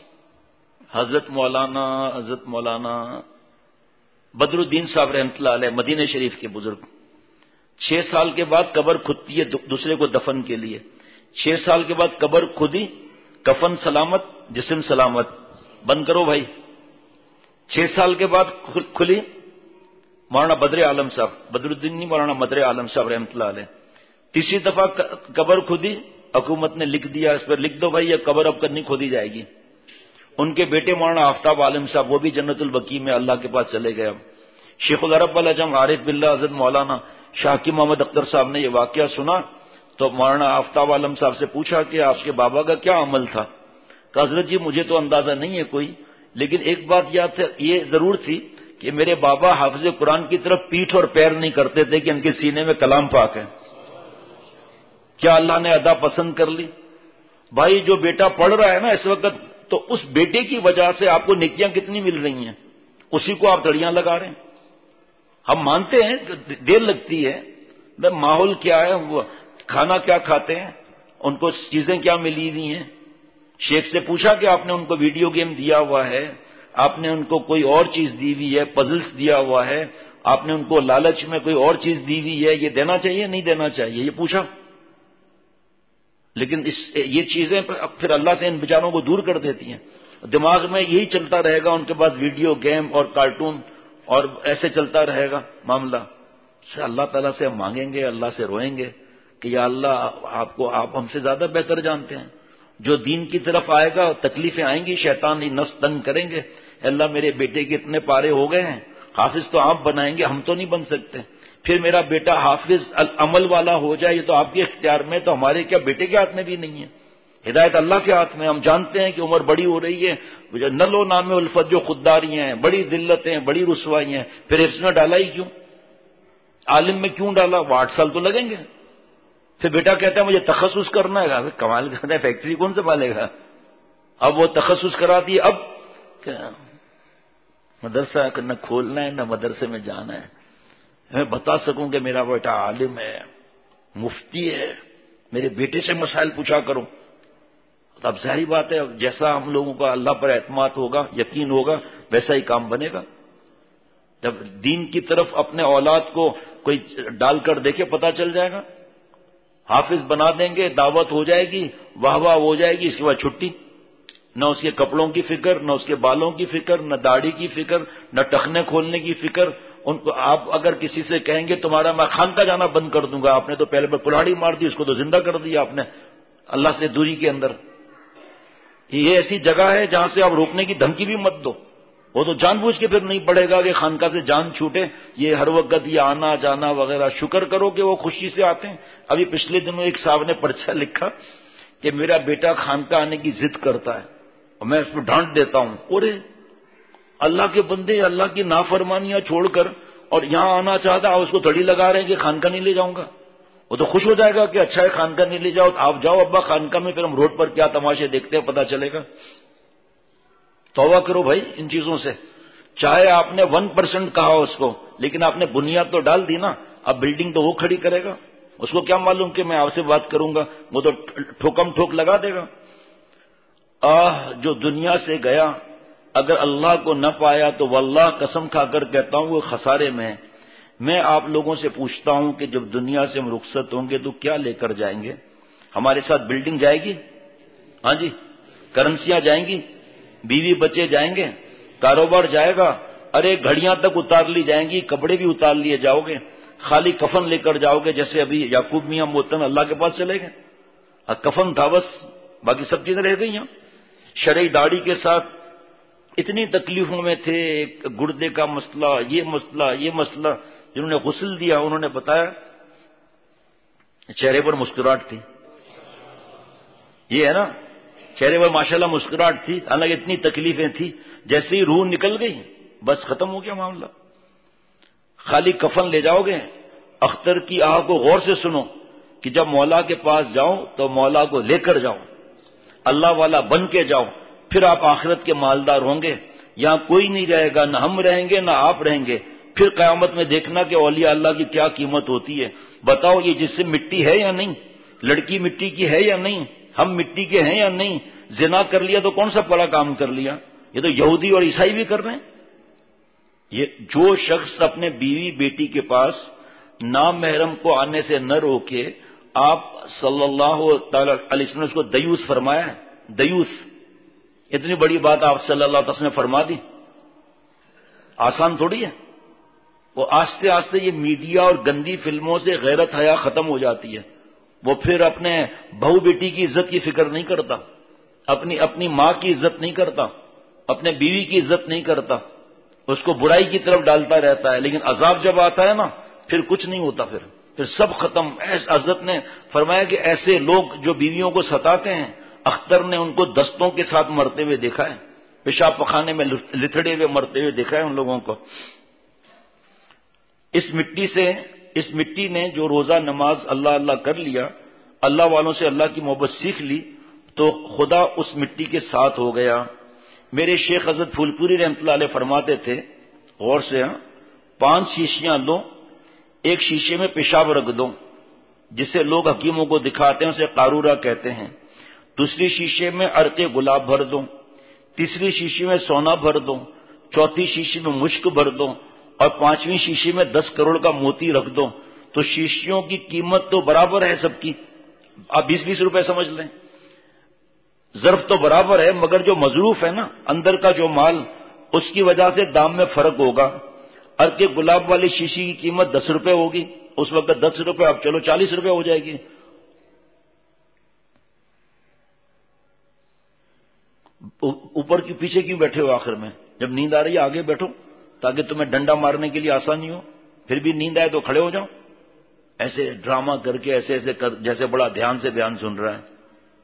حضرت مولانا حضرت مولانا بدر الدین صاحب رحمۃ اللہ علیہ مدینہ شریف کے بزرگ، چھ سال کے بعد قبر کھدتی ہے دوسرے کو دفن کے لیے، چھ سال کے بعد قبر کھدی، کفن سلامت جسم سلامت، بند کرو بھائی۔ چھ سال کے بعد کھلی، مولانا بدر عالم صاحب، بدر الدین نہیں مولانا بدر عالم صاحب رحمۃ اللہ علیہ، تیسری دفعہ قبر کھدی، حکومت نے لکھ دیا اس پر لکھ دو بھائی یہ قبر اب کرنی کھودی جائے گی۔ ان کے بیٹے مولانا آفتاب عالم صاحب وہ بھی جنت البقیع میں اللہ کے پاس چلے گئے۔ اب شیخ العرب العجم عارف باللہ حضرت مولانا شاکی محمد اختر صاحب نے یہ واقعہ سنا تو مولانا آفتاب عالم صاحب سے پوچھا کہ آپ کے بابا کا کیا عمل تھا؟ کہ حضرت جی مجھے تو اندازہ نہیں ہے کوئی، لیکن ایک بات یاد یہ ضرور تھی کہ میرے بابا حافظ قرآن کی طرف پیٹھ اور پیر نہیں کرتے تھے کہ ان کے سینے میں کلام پاک ہے۔ کیا اللہ نے ادا پسند کر لی؟ بھائی جو بیٹا پڑھ رہا ہے نا اس وقت، تو اس بیٹے کی وجہ سے آپ کو نیکیاں کتنی مل رہی ہیں، اسی کو آپ تڑیاں لگا رہے ہیں۔ ہم مانتے ہیں کہ دیر لگتی ہے، ماحول کیا ہے، وہ کھانا کیا کھاتے ہیں، ان کو چیزیں کیا ملی ہوئی ہیں۔ شیخ سے پوچھا کہ آپ نے ان کو ویڈیو گیم دیا ہوا ہے، آپ نے ان کو کوئی اور چیز دی ہوئی ہے، پزلز دیا ہوا ہے، آپ نے ان کو لالچ میں کوئی اور چیز دی ہوئی ہے، یہ دینا چاہیے نہیں دینا چاہیے، یہ پوچھا۔ لیکن اس یہ چیزیں پھر اللہ سے ان بیچاروں کو دور کر دیتی ہیں۔ دماغ میں یہی چلتا رہے گا، ان کے پاس ویڈیو گیم اور کارٹون اور ایسے چلتا رہے گا معاملہ۔ اللہ تعالیٰ سے ہم مانگیں گے، اللہ سے روئیں گے کہ یا اللہ آپ کو آپ ہم سے زیادہ بہتر جانتے ہیں۔ جو دین کی طرف آئے گا تکلیفیں آئیں گی، شیطان نفس تنگ کریں گے، اللہ میرے بیٹے کے اتنے پارے ہو گئے ہیں، حافظ تو آپ بنائیں گے، ہم تو نہیں بن سکتے۔ پھر میرا بیٹا حافظ عمل والا ہو جائے، یہ تو آپ کے اختیار میں، تو ہمارے کیا بیٹے کے ہاتھ میں بھی نہیں ہے، ہدایت اللہ کے ہاتھ میں۔ ہم جانتے ہیں کہ عمر بڑی ہو رہی ہے، نل و نام الفت جو خودداریاں ہیں، بڑی ذلتیں، بڑی رسوائیاں ہیں، پھر حفظ میں ڈالا ہی کیوں؟ عالم میں کیوں ڈالا؟ وہ آٹھ سال تو لگیں گے۔ پھر بیٹا کہتا ہے مجھے تخصص کرنا ہے، کمال کرنا ہے، فیکٹری کون سے پالے گا؟ اب وہ تخصص کرا دی، اب کیا مدرسہ نہ کھولنا ہے نہ مدرسے میں جانا ہے۔ میں بتا سکوں کہ میرا بیٹا عالم ہے، مفتی ہے، میرے بیٹے سے مسائل پوچھا کرو، اب ظاہری بات ہے جیسا ہم لوگوں کا اللہ پر اعتماد ہوگا، یقین ہوگا، ویسا ہی کام بنے گا۔ جب دین کی طرف اپنے اولاد کو کوئی ڈال کر دیکھے پتہ چل جائے گا۔ حافظ بنا دیں گے، دعوت ہو جائے گی، واہ واہ ہو جائے گی، اس کے بعد چھٹی، نہ اس کے کپڑوں کی فکر، نہ اس کے بالوں کی فکر، نہ داڑھی کی فکر، نہ ٹخنے کھولنے کی فکر۔ ان کو آپ اگر کسی سے کہیں گے تمہارا میں خانقاہ جانا بند کر دوں گا، آپ نے تو پہلے پر کلاڑی مار دی، اس کو تو زندہ کر دیا آپ نے اللہ سے دوری کے اندر۔ یہ ایسی جگہ ہے جہاں سے آپ روکنے کی دھمکی بھی مت دو، وہ تو جان بوجھ کے پھر نہیں پڑے گا کہ خانقاہ سے جان چھوٹے، یہ ہر وقت یہ آنا جانا وغیرہ۔ شکر کرو کہ وہ خوشی سے آتے ہیں۔ ابھی پچھلے دنوں ایک صاحب نے پرچہ لکھا کہ میرا بیٹا خانقاہ آنے کی ضد کرتا ہے اور میں اس کو ڈانٹ دیتا ہوں۔ اور اللہ کے بندے اللہ کی نافرمانیاں چھوڑ کر اور یہاں آنا چاہتا ہے، اس کو تڑی لگا رہے ہیں کہ خانقاہ نہیں لے جاؤں گا۔ وہ تو خوش ہو جائے گا کہ اچھا ہے خانقاہ نہیں لے جاؤ، آپ جاؤ ابا خانقاہ میں، پھر ہم روڈ پر کیا تماشے دیکھتے ہیں پتہ چلے گا۔ توبہ کرو بھائی ان چیزوں سے۔ چاہے آپ نے ون پرسنٹ کہا اس کو، لیکن آپ نے بنیاد تو ڈال دی نا، اب بلڈنگ تو وہ کھڑی کرے گا، اس کو کیا معلوم کہ میں آپ سے بات کروں گا، وہ تو ٹھوکم ٹھوک لگا دے گا۔ آہ جو دنیا سے گیا اگر اللہ کو نہ پایا تو واللہ قسم کھا کر کہتا ہوں وہ خسارے میں ہے۔ میں آپ لوگوں سے پوچھتا ہوں کہ جب دنیا سے ہم رخصت ہوں گے تو کیا لے کر جائیں گے؟ ہمارے ساتھ بلڈنگ جائے گی؟ ہاں جی، کرنسیاں جائیں گی، بیوی بچے جائیں گے، کاروبار جائے گا، ارے گھڑیاں تک اتار لی جائیں گی، کپڑے بھی اتار لیے جاؤ گے، خالی کفن لے کر جاؤ گے جیسے ابھی یعقوب میاں موتن اللہ کے پاس چلے گئے، کفن تھا بس، باقی سب چیزیں رہ گئی ہیں۔ شرعی داڑھی کے ساتھ اتنی تکلیفوں میں تھے، ایک گردے کا مسئلہ، یہ مسئلہ یہ مسئلہ، جنہوں نے غسل دیا انہوں نے بتایا چہرے پر مسکراہٹ تھی، یہ ہے نا، چہرے پر ماشاءاللہ مسکراہٹ تھی، حالانکہ اتنی تکلیفیں تھی، جیسے ہی روح نکل گئی بس ختم ہو گیا معاملہ۔ خالی کفن لے جاؤ گے، اختر کی آہ کو غور سے سنو کہ جب مولا کے پاس جاؤ تو مولا کو لے کر جاؤ، اللہ والا بن کے جاؤ، پھر آپ آخرت کے مالدار ہوں گے۔ یہاں کوئی نہیں رہے گا، نہ ہم رہیں گے نہ آپ رہیں گے، پھر قیامت میں دیکھنا کہ اولیاء اللہ کی کیا قیمت ہوتی ہے۔ بتاؤ یہ جسم مٹی ہے یا نہیں، لڑکی مٹی کی ہے یا نہیں، ہم مٹی کے ہیں یا نہیں، زنا کر لیا تو کون سا بڑا کام کر لیا، یہ تو یہودی اور عیسائی بھی کر رہے ہیں۔ یہ جو شخص اپنے بیوی بیٹی کے پاس نامحرم کو آنے سے نہ روکے، آپ صلی اللہ تعالی علیہ وسلم نے اس کو دیوس فرمایا ہے، دیوس، اتنی بڑی بات آپ صلی اللہ علیہ وسلم نے فرما دی، آسان تھوڑی ہے۔ وہ آہستہ آہستہ یہ میڈیا اور گندی فلموں سے غیرت حیا ختم ہو جاتی ہے، وہ پھر اپنے بہو بیٹی کی عزت کی فکر نہیں کرتا، اپنی اپنی ماں کی عزت نہیں کرتا، اپنے بیوی کی عزت نہیں کرتا، اس کو برائی کی طرف ڈالتا رہتا ہے، لیکن عذاب جب آتا ہے نا پھر کچھ نہیں ہوتا، پھر پھر سب ختم۔ حضرت نے فرمایا کہ ایسے لوگ جو بیویوں کو ستاتے ہیں، اختر نے ان کو دستوں کے ساتھ مرتے ہوئے دیکھا ہے، پیشاب پخانے میں لتڑے ہوئے مرتے ہوئے دیکھا ہے ان لوگوں کو۔ اس مٹی سے، اس مٹی نے جو روزہ نماز اللہ اللہ کر لیا، اللہ والوں سے اللہ کی محبت سیکھ لی، تو خدا اس مٹی کے ساتھ ہو گیا۔ میرے شیخ حضرت پھول پوری رحمۃ اللہ علیہ فرماتے تھے، غور سے، ہاں، پانچ شیشیاں لو، ایک شیشے میں پیشاب رکھ دو جسے لوگ حکیموں کو دکھاتے ہیں، اسے قارورہ کہتے ہیں، دوسری شیشے میں عرق گلاب بھر دو، تیسری شیشے میں سونا بھر دو، چوتھی شیشے میں مشک بھر دو، اور پانچویں شیشے میں دس کروڑ کا موتی رکھ دو، تو شیشیوں کی قیمت تو برابر ہے سب کی، آپ بیس بیس روپے سمجھ لیں، ظرف تو برابر ہے، مگر جو مظروف ہے نا اندر کا جو مال، اس کی وجہ سے دام میں فرق ہوگا۔ عرق گلاب والی شیشی کی قیمت دس روپے ہوگی، اس وقت دس روپے، اب چلو چالیس روپے ہو جائے گی۔ اوپر کی پیچھے کیوں بیٹھے ہو آخر میں؟ جب نیند آ رہی ہے آگے بیٹھو تاکہ تمہیں ڈنڈا مارنے کے لیے آسانی ہو، پھر بھی نیند آئے تو کھڑے ہو جاؤ، ایسے ڈرامہ کر کے ایسے ایسے کر جیسے بڑا دھیان سے بیان سن رہا ہے۔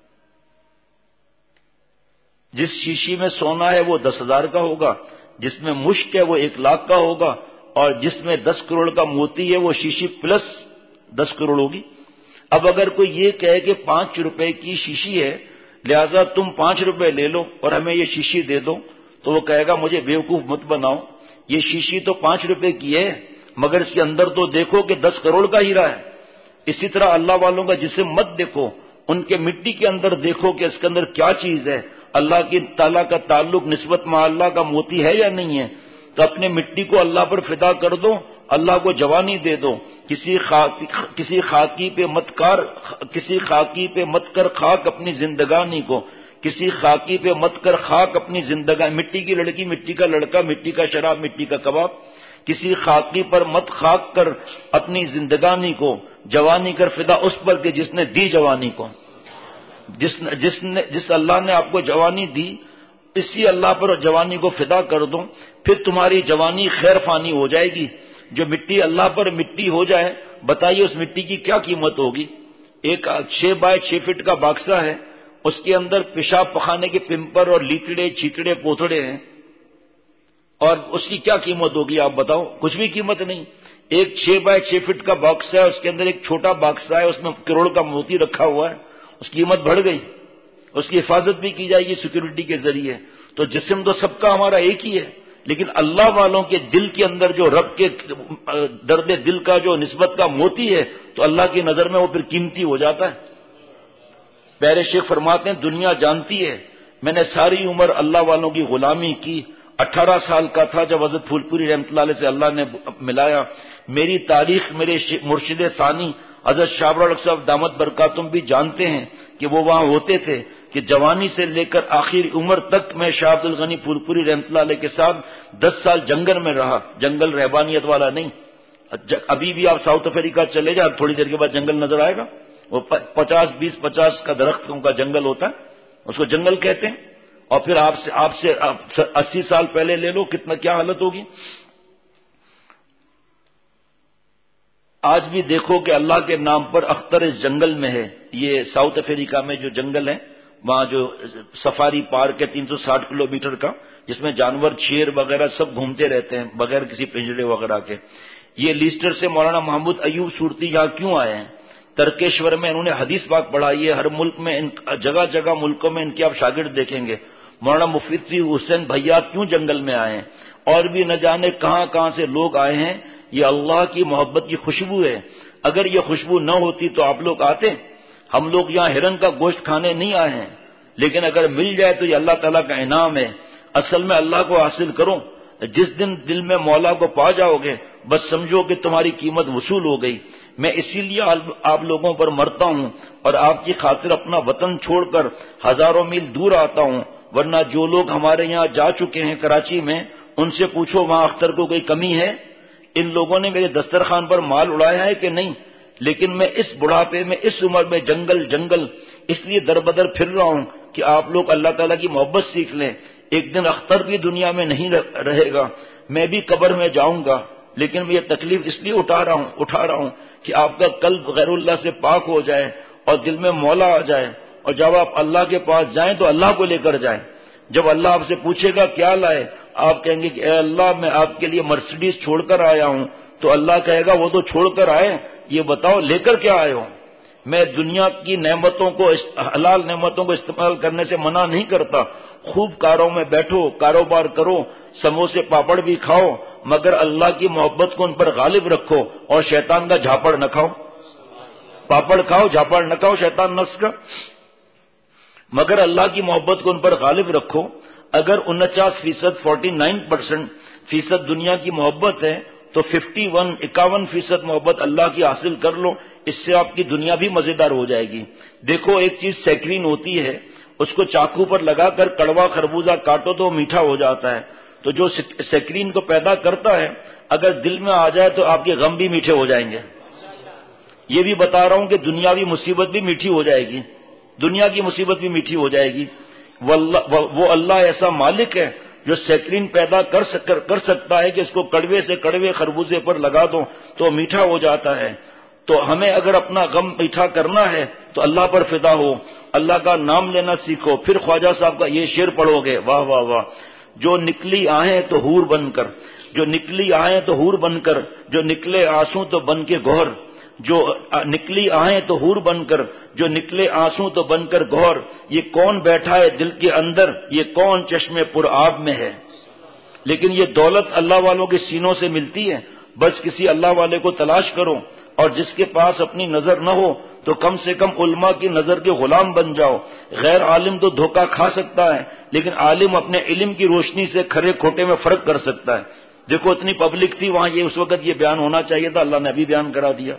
جس شیشی میں سونا ہے وہ دس ہزار کا ہوگا، جس میں مشک ہے وہ ایک لاکھ کا ہوگا، اور جس میں دس کروڑ کا موتی ہے وہ شیشی پلس دس کروڑ ہوگی۔ اب اگر کوئی یہ کہے کہ پانچ روپے کی شیشی ہے لہذا تم پانچ روپے لے لو اور ہمیں یہ شیشی دے دو، تو وہ کہے گا مجھے بیوقوف مت بناؤ، یہ شیشی تو پانچ روپے کی ہے مگر اس کے اندر تو دیکھو کہ دس کروڑ کا ہیرا ہے۔ اسی طرح اللہ والوں کا جسم مت دیکھو، ان کے مٹی کے اندر دیکھو کہ اس کے اندر کیا چیز ہے، اللہ کی تعالیٰ کا تعلق نسبت مع اللہ کا موتی ہے یا نہیں ہے۔ تو اپنے مٹی کو اللہ پر فدا کر دو، اللہ کو جوانی دے دو، کسی خاکی کسی خاکی پہ مت کر کسی خاکی پہ مت کر خاک اپنی زندگانی کو، کسی خاکی پہ مت کر خاک اپنی زندگانی، مٹی کی لڑکی، مٹی کا لڑکا، مٹی کا شراب، مٹی کا کباب، کسی خاکی پر مت خاک کر اپنی زندگانی کو، جوانی کر فدا اس پر کہ جس نے دی جوانی کو، جس جس نے جس اللہ نے آپ کو جوانی دی، اسی اللہ پر جوانی کو فدا کر دو، پھر تمہاری جوانی خیر فانی ہو جائے گی۔ جو مٹی اللہ پر مٹی ہو جائے، بتائیے اس مٹی کی کیا قیمت ہوگی۔ ایک چھ بائی چھ فٹ کا باکسا ہے، اس کے اندر پیشاب پخانے کے پمپر اور لیتڑے چیتڑے پوتڑے ہیں، اور اس کی کیا قیمت ہوگی آپ بتاؤ؟ کچھ بھی قیمت نہیں۔ ایک چھ بائی چھ فٹ کا باکس ہے، اس کے اندر ایک چھوٹا باکسا ہے، اس میں کروڑ کا موتی رکھا ہوا ہے، اس کی قیمت بڑھ گئی، اس کی حفاظت بھی کی جائے گی سیکورٹی کے ذریعے۔ تو جسم تو سب کا ہمارا ایک ہی ہے، لیکن اللہ والوں کے دل کے اندر جو رب کے درد دل کا جو نسبت کا موتی ہے تو اللہ کی نظر میں وہ پھر قیمتی ہو جاتا ہے۔ پیارے شیخ فرماتے ہیں دنیا جانتی ہے میں نے ساری عمر اللہ والوں کی غلامی کی، اٹھارہ سال کا تھا جب حضرت پھول پوری رحمۃ اللہ علیہ سے اللہ نے ملایا۔ میری تاریخ میرے مرشد ثانی حضرت شاہ ابرار صاحب دامت برکاتہم بھی جانتے ہیں کہ وہ وہاں ہوتے تھے کہ جوانی سے لے کر آخری عمر تک میں شاہ عبد الغنی پھول پوری رحمۃ اللہ علیہ کے ساتھ دس سال جنگل میں رہا، جنگل رہبانیت والا نہیں۔ ابھی بھی آپ ساؤتھ افریقہ چلے جائیں تھوڑی دیر کے بعد جنگل نظر آئے گا، وہ پچاس بیس پچاس کا درختوں کا جنگل ہوتا ہے، اس کو جنگل کہتے ہیں۔ اور پھر آپ سے آپ سے اسی سال پہلے لے لو کتنا کیا حالت ہوگی۔ آج بھی دیکھو کہ اللہ کے نام پر اختر اس جنگل میں ہے، یہ ساؤتھ افریقہ میں جو جنگل ہے وہاں جو سفاری پارک ہے تین سو ساٹھ کلو میٹر کا، جس میں جانور شیر وغیرہ سب گھومتے رہتے ہیں بغیر کسی پنجرے وغیرہ کے۔ یہ لیسٹر سے مولانا محمود ایوب صورتی یہاں کیوں آئے ہیں؟ ترکیشور میں انہوں نے حدیث پاک پڑھائی ہے، ہر ملک میں ان جگہ جگہ ملکوں میں ان کے آپ شاگرد دیکھیں گے۔ مولانا مفتی حسین بھیات کیوں جنگل میں آئے ہیں؟ اور بھی نہ جانے کہاں کہاں سے لوگ آئے ہیں۔ یہ اللہ کی محبت کی خوشبو ہے، اگر یہ خوشبو نہ ہوتی تو آپ لوگ آتے؟ ہم لوگ یہاں ہرن کا گوشت کھانے نہیں آئے ہیں، لیکن اگر مل جائے تو یہ اللہ تعالیٰ کا انعام ہے۔ اصل میں اللہ کو حاصل کرو، جس دن دل میں مولا کو پا جاؤ گے بس سمجھو کہ تمہاری قیمت وصول ہو گئی۔ میں اسی لیے آپ لوگوں پر مرتا ہوں اور آپ کی خاطر اپنا وطن چھوڑ کر ہزاروں میل دور آتا ہوں، ورنہ جو لوگ ہمارے یہاں جا چکے ہیں کراچی میں ان سے پوچھو وہاں اختر کو کوئی کمی ہے؟ ان لوگوں نے میرے دسترخوان پر مال اڑایا ہے کہ نہیں؟ لیکن میں اس بڑھاپے میں اس عمر میں جنگل جنگل اس لیے در بدر پھر رہا ہوں کہ آپ لوگ اللہ تعالیٰ کی محبت سیکھ لیں۔ ایک دن اختر بھی دنیا میں نہیں رہے گا، میں بھی قبر میں جاؤں گا، لیکن میں یہ تکلیف اس لیے اٹھا رہا ہوں اٹھا رہا ہوں کہ آپ کا قلب غیر اللہ سے پاک ہو جائے اور دل میں مولا آ جائے، اور جب آپ اللہ کے پاس جائیں تو اللہ کو لے کر جائیں۔ جب اللہ آپ سے پوچھے گا کیا لائے، آپ کہیں گے کہ اے اللہ میں آپ کے لیے مرسیڈیز چھوڑ کر آیا ہوں، تو اللہ کہے گا وہ تو چھوڑ کر آئے، یہ بتاؤ لے کر کیا آئے ہو؟ میں دنیا کی نعمتوں کو حلال نعمتوں کو استعمال کرنے سے منع نہیں کرتا، خوب کاروں میں بیٹھو، کاروبار کرو، سموسے پاپڑ بھی کھاؤ، مگر اللہ کی محبت کو ان پر غالب رکھو اور شیطان کا جھاپڑ نہ کھاؤ۔ پاپڑ کھاؤ جھاپڑ نہ کھاؤ شیطان نفس کا، مگر اللہ کی محبت کو ان پر غالب رکھو۔ اگر انچاس فیصد فورٹی نائن پرسینٹ فیصد دنیا کی محبت ہے تو ففٹی ون اکاون فیصد محبت اللہ کی حاصل کر لو، اس سے آپ کی دنیا بھی مزیدار ہو جائے گی۔ دیکھو ایک چیز سیکرین ہوتی ہے، اس کو چاقو پر لگا کر کڑوا خربوزہ کاٹو تو میٹھا ہو جاتا ہے، تو جو سیکرین کو پیدا کرتا ہے اگر دل میں آ جائے تو آپ کے غم بھی میٹھے ہو جائیں گے۔ یہ بھی بتا رہا ہوں کہ دنیاوی مصیبت بھی میٹھی ہو جائے گی، دنیا کی مصیبت بھی میٹھی ہو جائے گی۔ وہ اللہ ایسا مالک ہے جو سیکرین پیدا کر کر سکتا ہے کہ اس کو کڑوے سے کڑوے خربوزے پر لگا دو تو میٹھا ہو جاتا ہے۔ تو ہمیں اگر اپنا غم میٹھا کرنا ہے تو اللہ پر فدا ہو، اللہ کا نام لینا سیکھو۔ پھر خواجہ صاحب کا یہ شعر پڑھو گے، واہ واہ واہ، جو نکلی آہیں تو حور بن کر، جو نکلی آہیں تو حور بن کر، جو نکلے آنسو تو بن کے گوہر، جو نکلی آہیں تو حور بن کر، جو نکلے آنسو تو بن کر گوہر، یہ کون بیٹھا ہے دل کے اندر، یہ کون چشمے پر آب میں ہے۔ لیکن یہ دولت اللہ والوں کے سینوں سے ملتی ہے، بس کسی اللہ والے کو تلاش کرو، اور جس کے پاس اپنی نظر نہ ہو تو کم سے کم علماء کی نظر کے غلام بن جاؤ۔ غیر عالم تو دھوکہ کھا سکتا ہے، لیکن عالم اپنے علم کی روشنی سے کھرے کھوٹے میں فرق کر سکتا ہے۔ دیکھو اتنی پبلک تھی وہاں، یہ اس وقت یہ بیان ہونا چاہیے تھا، اللہ نے ابھی بیان کرا دیا۔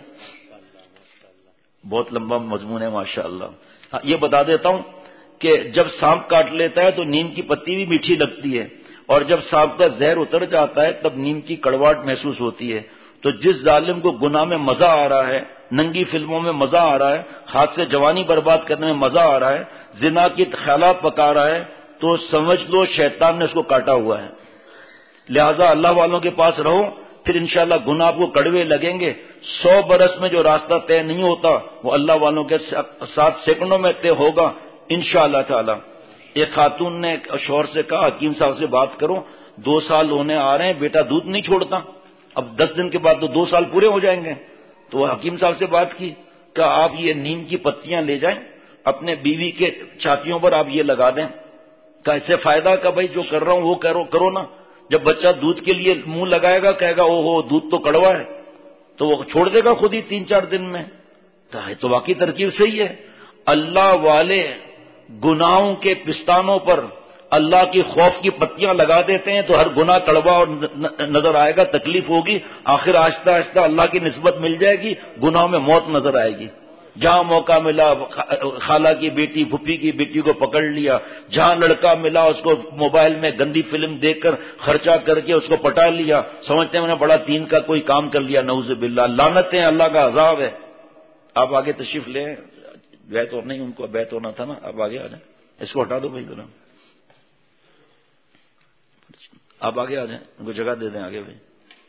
بہت لمبا مضمون ہے ماشاءاللہ۔ ہاں یہ بتا دیتا ہوں کہ جب سانپ کاٹ لیتا ہے تو نیم کی پتی بھی میٹھی لگتی ہے، اور جب سانپ کا زہر اتر جاتا ہے تب نیم کی کڑواہٹ محسوس ہوتی ہے۔ تو جس ظالم کو گناہ میں مزہ آ رہا ہے، ننگی فلموں میں مزہ آ رہا ہے، ہاتھ سے جوانی برباد کرنے میں مزہ آ رہا ہے، زنا کی خیالات پکا رہا ہے، تو سمجھ لو شیطان نے اس کو کاٹا ہوا ہے۔ لہذا اللہ والوں کے پاس رہو، پھر انشاءاللہ گناہ آپ کو کڑوے لگیں گے۔ سو برس میں جو راستہ طے نہیں ہوتا وہ اللہ والوں کے ساتھ سیکنڈوں میں طے ہوگا انشاءاللہ تعالی۔ ایک خاتون نے شوہر سے کہا حکیم صاحب سے بات کرو، دو سال ہونے آ رہے ہیں، بیٹا دودھ نہیں چھوڑتا، اب دس دن کے بعد تو دو سال پورے ہو جائیں گے۔ تو حکیم صاحب سے بات کی، کہا آپ یہ نیم کی پتیاں لے جائیں، اپنے بیوی کے چھاتیوں پر آپ یہ لگا دیں۔ کہا اس سے فائدہ کا بھائی جو کر رہا ہوں وہ کرو کرو نا۔ جب بچہ دودھ کے لیے منہ لگائے گا کہے گا او ہو دودھ تو کڑوا ہے، تو وہ چھوڑ دے گا خود ہی تین چار دن میں. تو واقعی ترکیب صحیح ہے. اللہ والے گناہوں کے پستانوں پر اللہ کی خوف کی پتیاں لگا دیتے ہیں تو ہر گناہ کڑوا اور نظر آئے گا، تکلیف ہوگی، آخر آہستہ آہستہ اللہ کی نسبت مل جائے گی، گناہوں میں موت نظر آئے گی. جہاں موقع ملا خالہ کی بیٹی پھپھی کی بیٹی کو پکڑ لیا، جہاں لڑکا ملا اس کو موبائل میں گندی فلم دیکھ کر خرچہ کر کے اس کو پٹا لیا، سمجھتے ہیں میں نے بڑا دین کا کوئی کام کر لیا. نعوذ باللہ، لعنتیں، اللہ کا عذاب ہے. آپ آگے تشریف لیں، بیت اور نہیں ان کو بیت ہونا تھا نا، آپ آگے آ جائیں. اس کو ہٹا دو بھائی ذرا، آپ آگے آ جائیں، ان کو جگہ دے دیں آگے بھائی.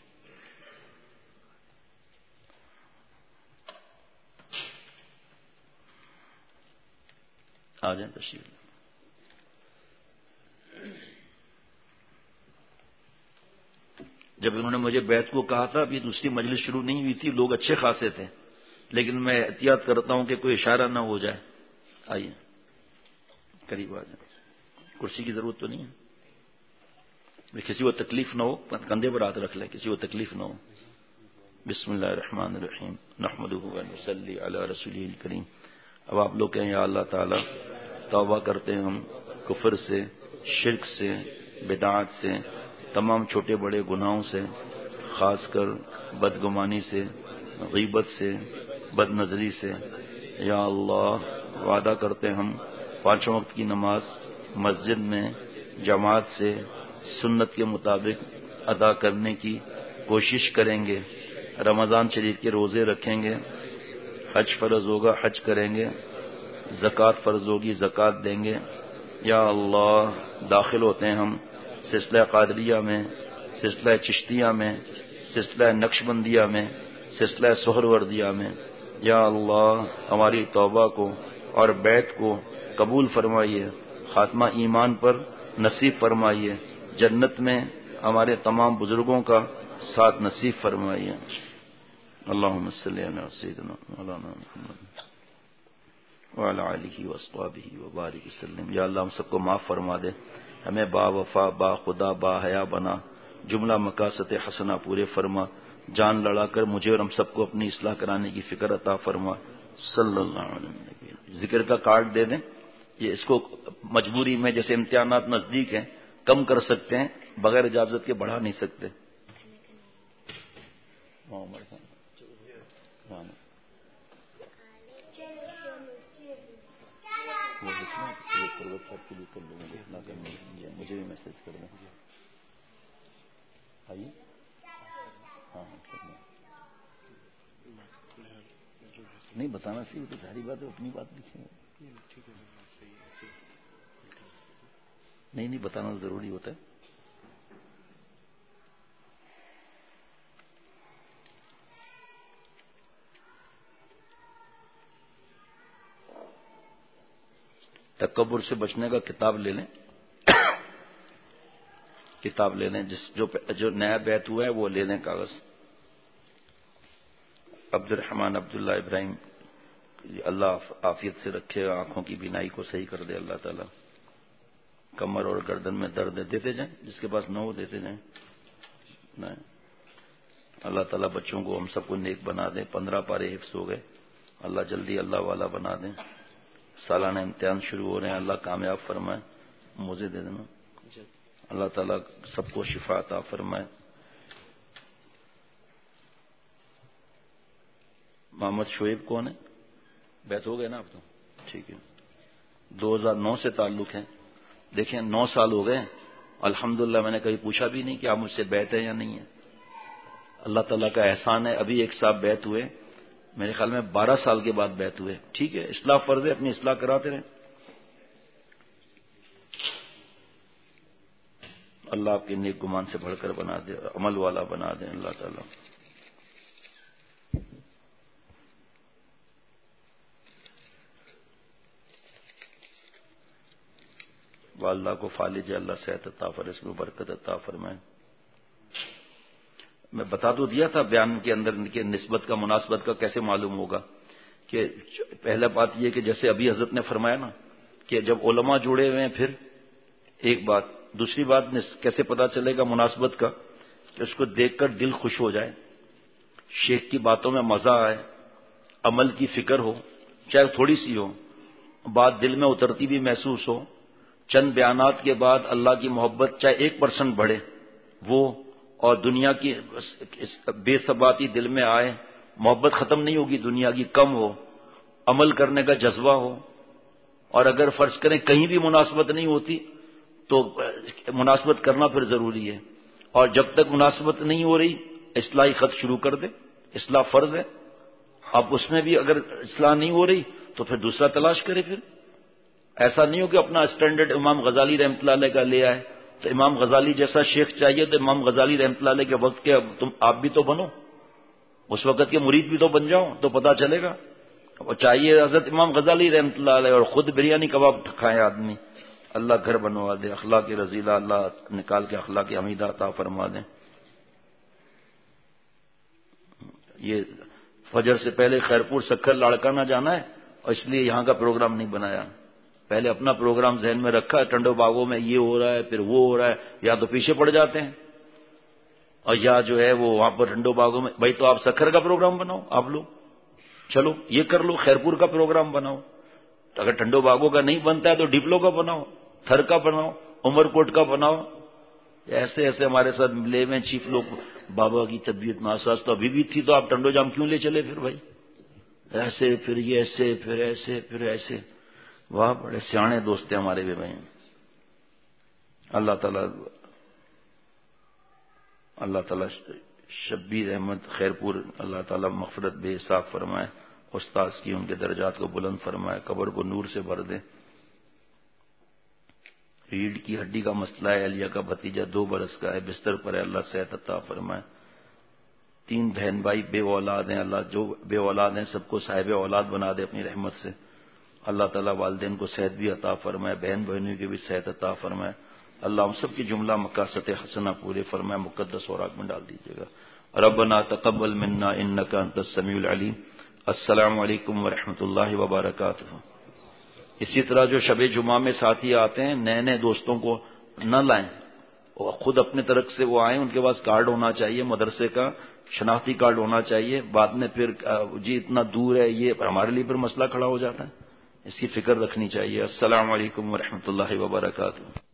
آ جائیں تشریف. جب انہوں نے مجھے بیت کو کہا تھا، ابھی دوسری مجلس شروع نہیں ہوئی تھی، لوگ اچھے خاصے تھے، لیکن میں احتیاط کرتا ہوں کہ کوئی اشارہ نہ ہو جائے. آئیے قریب آ جائیں. کرسی کی ضرورت تو نہیں ہے، کسی کو تکلیف نہ ہو، کندھے پر ہاتھ رکھ لیں، کسی کو تکلیف نہ ہو. بسم اللہ الرحمن الرحیم، نحمدہ و نصلی علی رسولہ الکریم. اب آپ لوگ کہیں یا اللہ تعالی توبہ کرتے ہیں ہم کفر سے، شرک سے، بدعات سے، تمام چھوٹے بڑے گناہوں سے، خاص کر بدگمانی سے، غیبت سے، بد نظری سے. یا اللہ وعدہ کرتے ہیں ہم پانچوں وقت کی نماز مسجد میں جماعت سے سنت کے مطابق ادا کرنے کی کوشش کریں گے. رمضان شریف کے روزے رکھیں گے، حج فرض ہوگا حج کریں گے، زکوٰۃ فرض ہوگی زکوٰۃ دیں گے. یا اللہ داخل ہوتے ہیں ہم سلسلہ قادریہ میں، سلسلہ چشتیہ میں، سلسلہ نقش بندیہ میں، سلسلہ سہروردیہ میں. یا اللہ ہماری توبہ کو اور بیت کو قبول فرمائیے، خاتمہ ایمان پر نصیب فرمائیے، جنت میں ہمارے تمام بزرگوں کا ساتھ نصیب فرمائیے. اللہم صلی علی سیدنا مولانا محمد وعلی آلہ واصحابہ وبارک وسلم. یا اللہ ہم سب کو معاف فرما دے، ہمیں با وفا با خدا با حیا بنا، جملہ مقاصد حسنہ پورے فرما، جان لڑا کر مجھے اور ہم سب کو اپنی اصلاح کرانے کی فکر عطا فرما. صلی اللہ علیہ وسلم. ذکر کا کارڈ دے دیں، یہ اس کو مجبوری میں جیسے امتحانات نزدیک ہیں کم کر سکتے ہیں، بغیر اجازت کے بڑھا نہیں سکتے. مجھے بھی میسج کر دیں. آئیے ہاں نہیں بتانا سی، تو ساری بات ہے، اپنی بات لکھیں گے. نہیں نہیں بتانا ضروری ہوتا ہے. تکبر سے بچنے کا کتاب لے لیں، کتاب لے لیں، جس جو جو نیا بیت ہوا ہے وہ لے لیں کاغذ. عبد الرحمن عبداللہ ابراہیم، اللہ عافیت سے رکھے، آنکھوں کی بینائی کو صحیح کر دے اللہ تعالیٰ. کمر اور گردن میں درد ہے، دیتے جائیں، جس کے پاس نہ ہو دیتے جائیں. نہیں اللہ تعالیٰ بچوں کو ہم سب کو نیک بنا دیں. پندرہ پارے حفظ ہو گئے، اللہ جلدی اللہ والا بنا دیں. سالانہ امتحان شروع ہو رہے ہیں، اللہ کامیاب فرمائے. مجھے دے دینا. اللہ تعالیٰ سب کو شفا عطا فرمائے. محمد شعیب کون ہے؟ بیت ہو گئے نا آپ تو؟ ٹھیک ہے، دو ہزار نو سے تعلق ہے. دیکھیں نو سال ہو گئے الحمدللہ، میں نے کبھی پوچھا بھی نہیں کہ آپ مجھ سے بیت ہے یا نہیں ہے. اللہ تعالیٰ کا احسان ہے. ابھی ایک صاحب بیت ہوئے، میرے خیال میں بارہ سال کے بعد بیت ہوئے. ٹھیک ہے، اصلاح فرض ہے، اپنی اصلاح کراتے رہیں. اللہ آپ کے نیک گمان سے بڑھ کر بنا دے، عمل والا بنا دیں اللہ تعالیٰ. والدہ کو فالج اللہ صحت عطا فرمائے، اس میں برکت عطا فرمائے. میں بتا تو دیا تھا بیان کے اندر کہ نسبت کا مناسبت کا کیسے معلوم ہوگا. کہ پہلا بات یہ کہ جیسے ابھی حضرت نے فرمایا نا کہ جب علماء جڑے ہوئے ہیں، پھر ایک بات دوسری بات کیسے پتا چلے گا مناسبت کا کہ اس کو دیکھ کر دل خوش ہو جائے، شیخ کی باتوں میں مزہ آئے، عمل کی فکر ہو، چاہے تھوڑی سی ہو، بات دل میں اترتی بھی محسوس ہو، چند بیانات کے بعد اللہ کی محبت چاہے ایک پرسنٹ بڑھے وہ، اور دنیا کی بے ثباتی دل میں آئے، محبت ختم نہیں ہوگی دنیا کی، کم ہو، عمل کرنے کا جذبہ ہو، اور اگر فرض کریں کہیں بھی مناسبت نہیں ہوتی تو مناسبت کرنا پھر ضروری ہے، اور جب تک مناسبت نہیں ہو رہی اصلاحی خط شروع کر دے، اصلاح فرض ہے، اب اس میں بھی اگر اصلاح نہیں ہو رہی تو پھر دوسرا تلاش کرے، پھر ایسا نہیں ہو کہ اپنا اسٹینڈرڈ امام غزالی رحمۃ اللہ علیہ کا لے آئے، تو امام غزالی جیسا شیخ چاہیے تو امام غزالی رحمۃ اللہ علیہ کے وقت کے تم آپ بھی تو بنو، اس وقت کے مرید بھی تو بن جاؤ تو پتہ چلے گا، اور چاہیے حضرت امام غزالی رحمۃ اللہ علیہ اور خود بریانی کباب کھائے آدمی، اللہ گھر بنوا دے، اخلاق رضیلہ اللہ نکال کے اخلاق حمیدہ عطا فرما دے۔ یہ فجر سے پہلے خیرپور سکھر لاڑکانہ جانا ہے اور اس لیے یہاں کا پروگرام نہیں بنایا، پہلے اپنا پروگرام ذہن میں رکھا ہے، ٹنڈو باغوں میں یہ ہو رہا ہے پھر وہ ہو رہا ہے، یا تو پیچھے پڑ جاتے ہیں اور یا جو ہے وہ وہاں پر ٹنڈو باغوں میں، بھائی تو آپ سکھر کا پروگرام بناؤ، آپ لوگ چلو یہ کر لو، خیرپور کا پروگرام بناؤ، اگر ٹنڈو باغوں کا نہیں بنتا ہے تو ڈپلو کا بناؤ، تھر کا بناؤ، عمر کوٹ کا بناؤ، ایسے ایسے ہمارے ساتھ ملے ہوئے چیف لوگ، بابا کی طبیعت ناساز تو ابھی بھی تھی تو آپ ٹنڈو جام کیوں لے چلے پھر بھائی، ایسے پھر یہ ایسے پھر ایسے پھر ایسے، واہ بڑے سیانے دوست ہیں ہمارے بھی بھائی۔ اللہ تعالیٰ اللہ تعالیٰ شبیر احمد خیرپور اللہ تعالیٰ مغفرت بے حساب فرمائے، استاذ کی ان کے درجات کو بلند فرمائے، قبر کو نور سے بھر دے۔ ریڑھ کی ہڈی کا مسئلہ ہے، اہلیہ کا بھتیجا دو برس کا ہے، بستر پر ہے، اللہ صحت عطا فرمائے۔ تین بہن بھائی بے اولاد ہیں، اللہ جو بے اولاد ہیں سب کو صاحب اولاد بنا دے اپنی رحمت سے، اللہ تعالیٰ والدین کو صحت بھی عطا فرمائے، بہن بہنوں کی بھی صحت عطا فرمائے، اللہ ہم سب کی جملہ مقاصد حسنہ پورے فرمائے، مقدس اوراق میں ڈال دیجیے گا۔ ربنا تقبل منا انک انت السمیع العلیم۔ السلام علیکم ورحمۃ اللہ وبرکاتہ۔ اسی طرح جو شب جمعہ میں ساتھی آتے ہیں نئے نئے دوستوں کو نہ لائیں، اور خود اپنے طرف سے وہ آئیں، ان کے پاس کارڈ ہونا چاہیے مدرسے کا، شناختی کارڈ ہونا چاہیے، بعد میں پھر جی اتنا دور ہے یہ ہمارے لیے پھر مسئلہ کھڑا ہو جاتا ہے، اس کی فکر رکھنی چاہیے۔ السلام علیکم ورحمۃ اللہ وبرکاتہ۔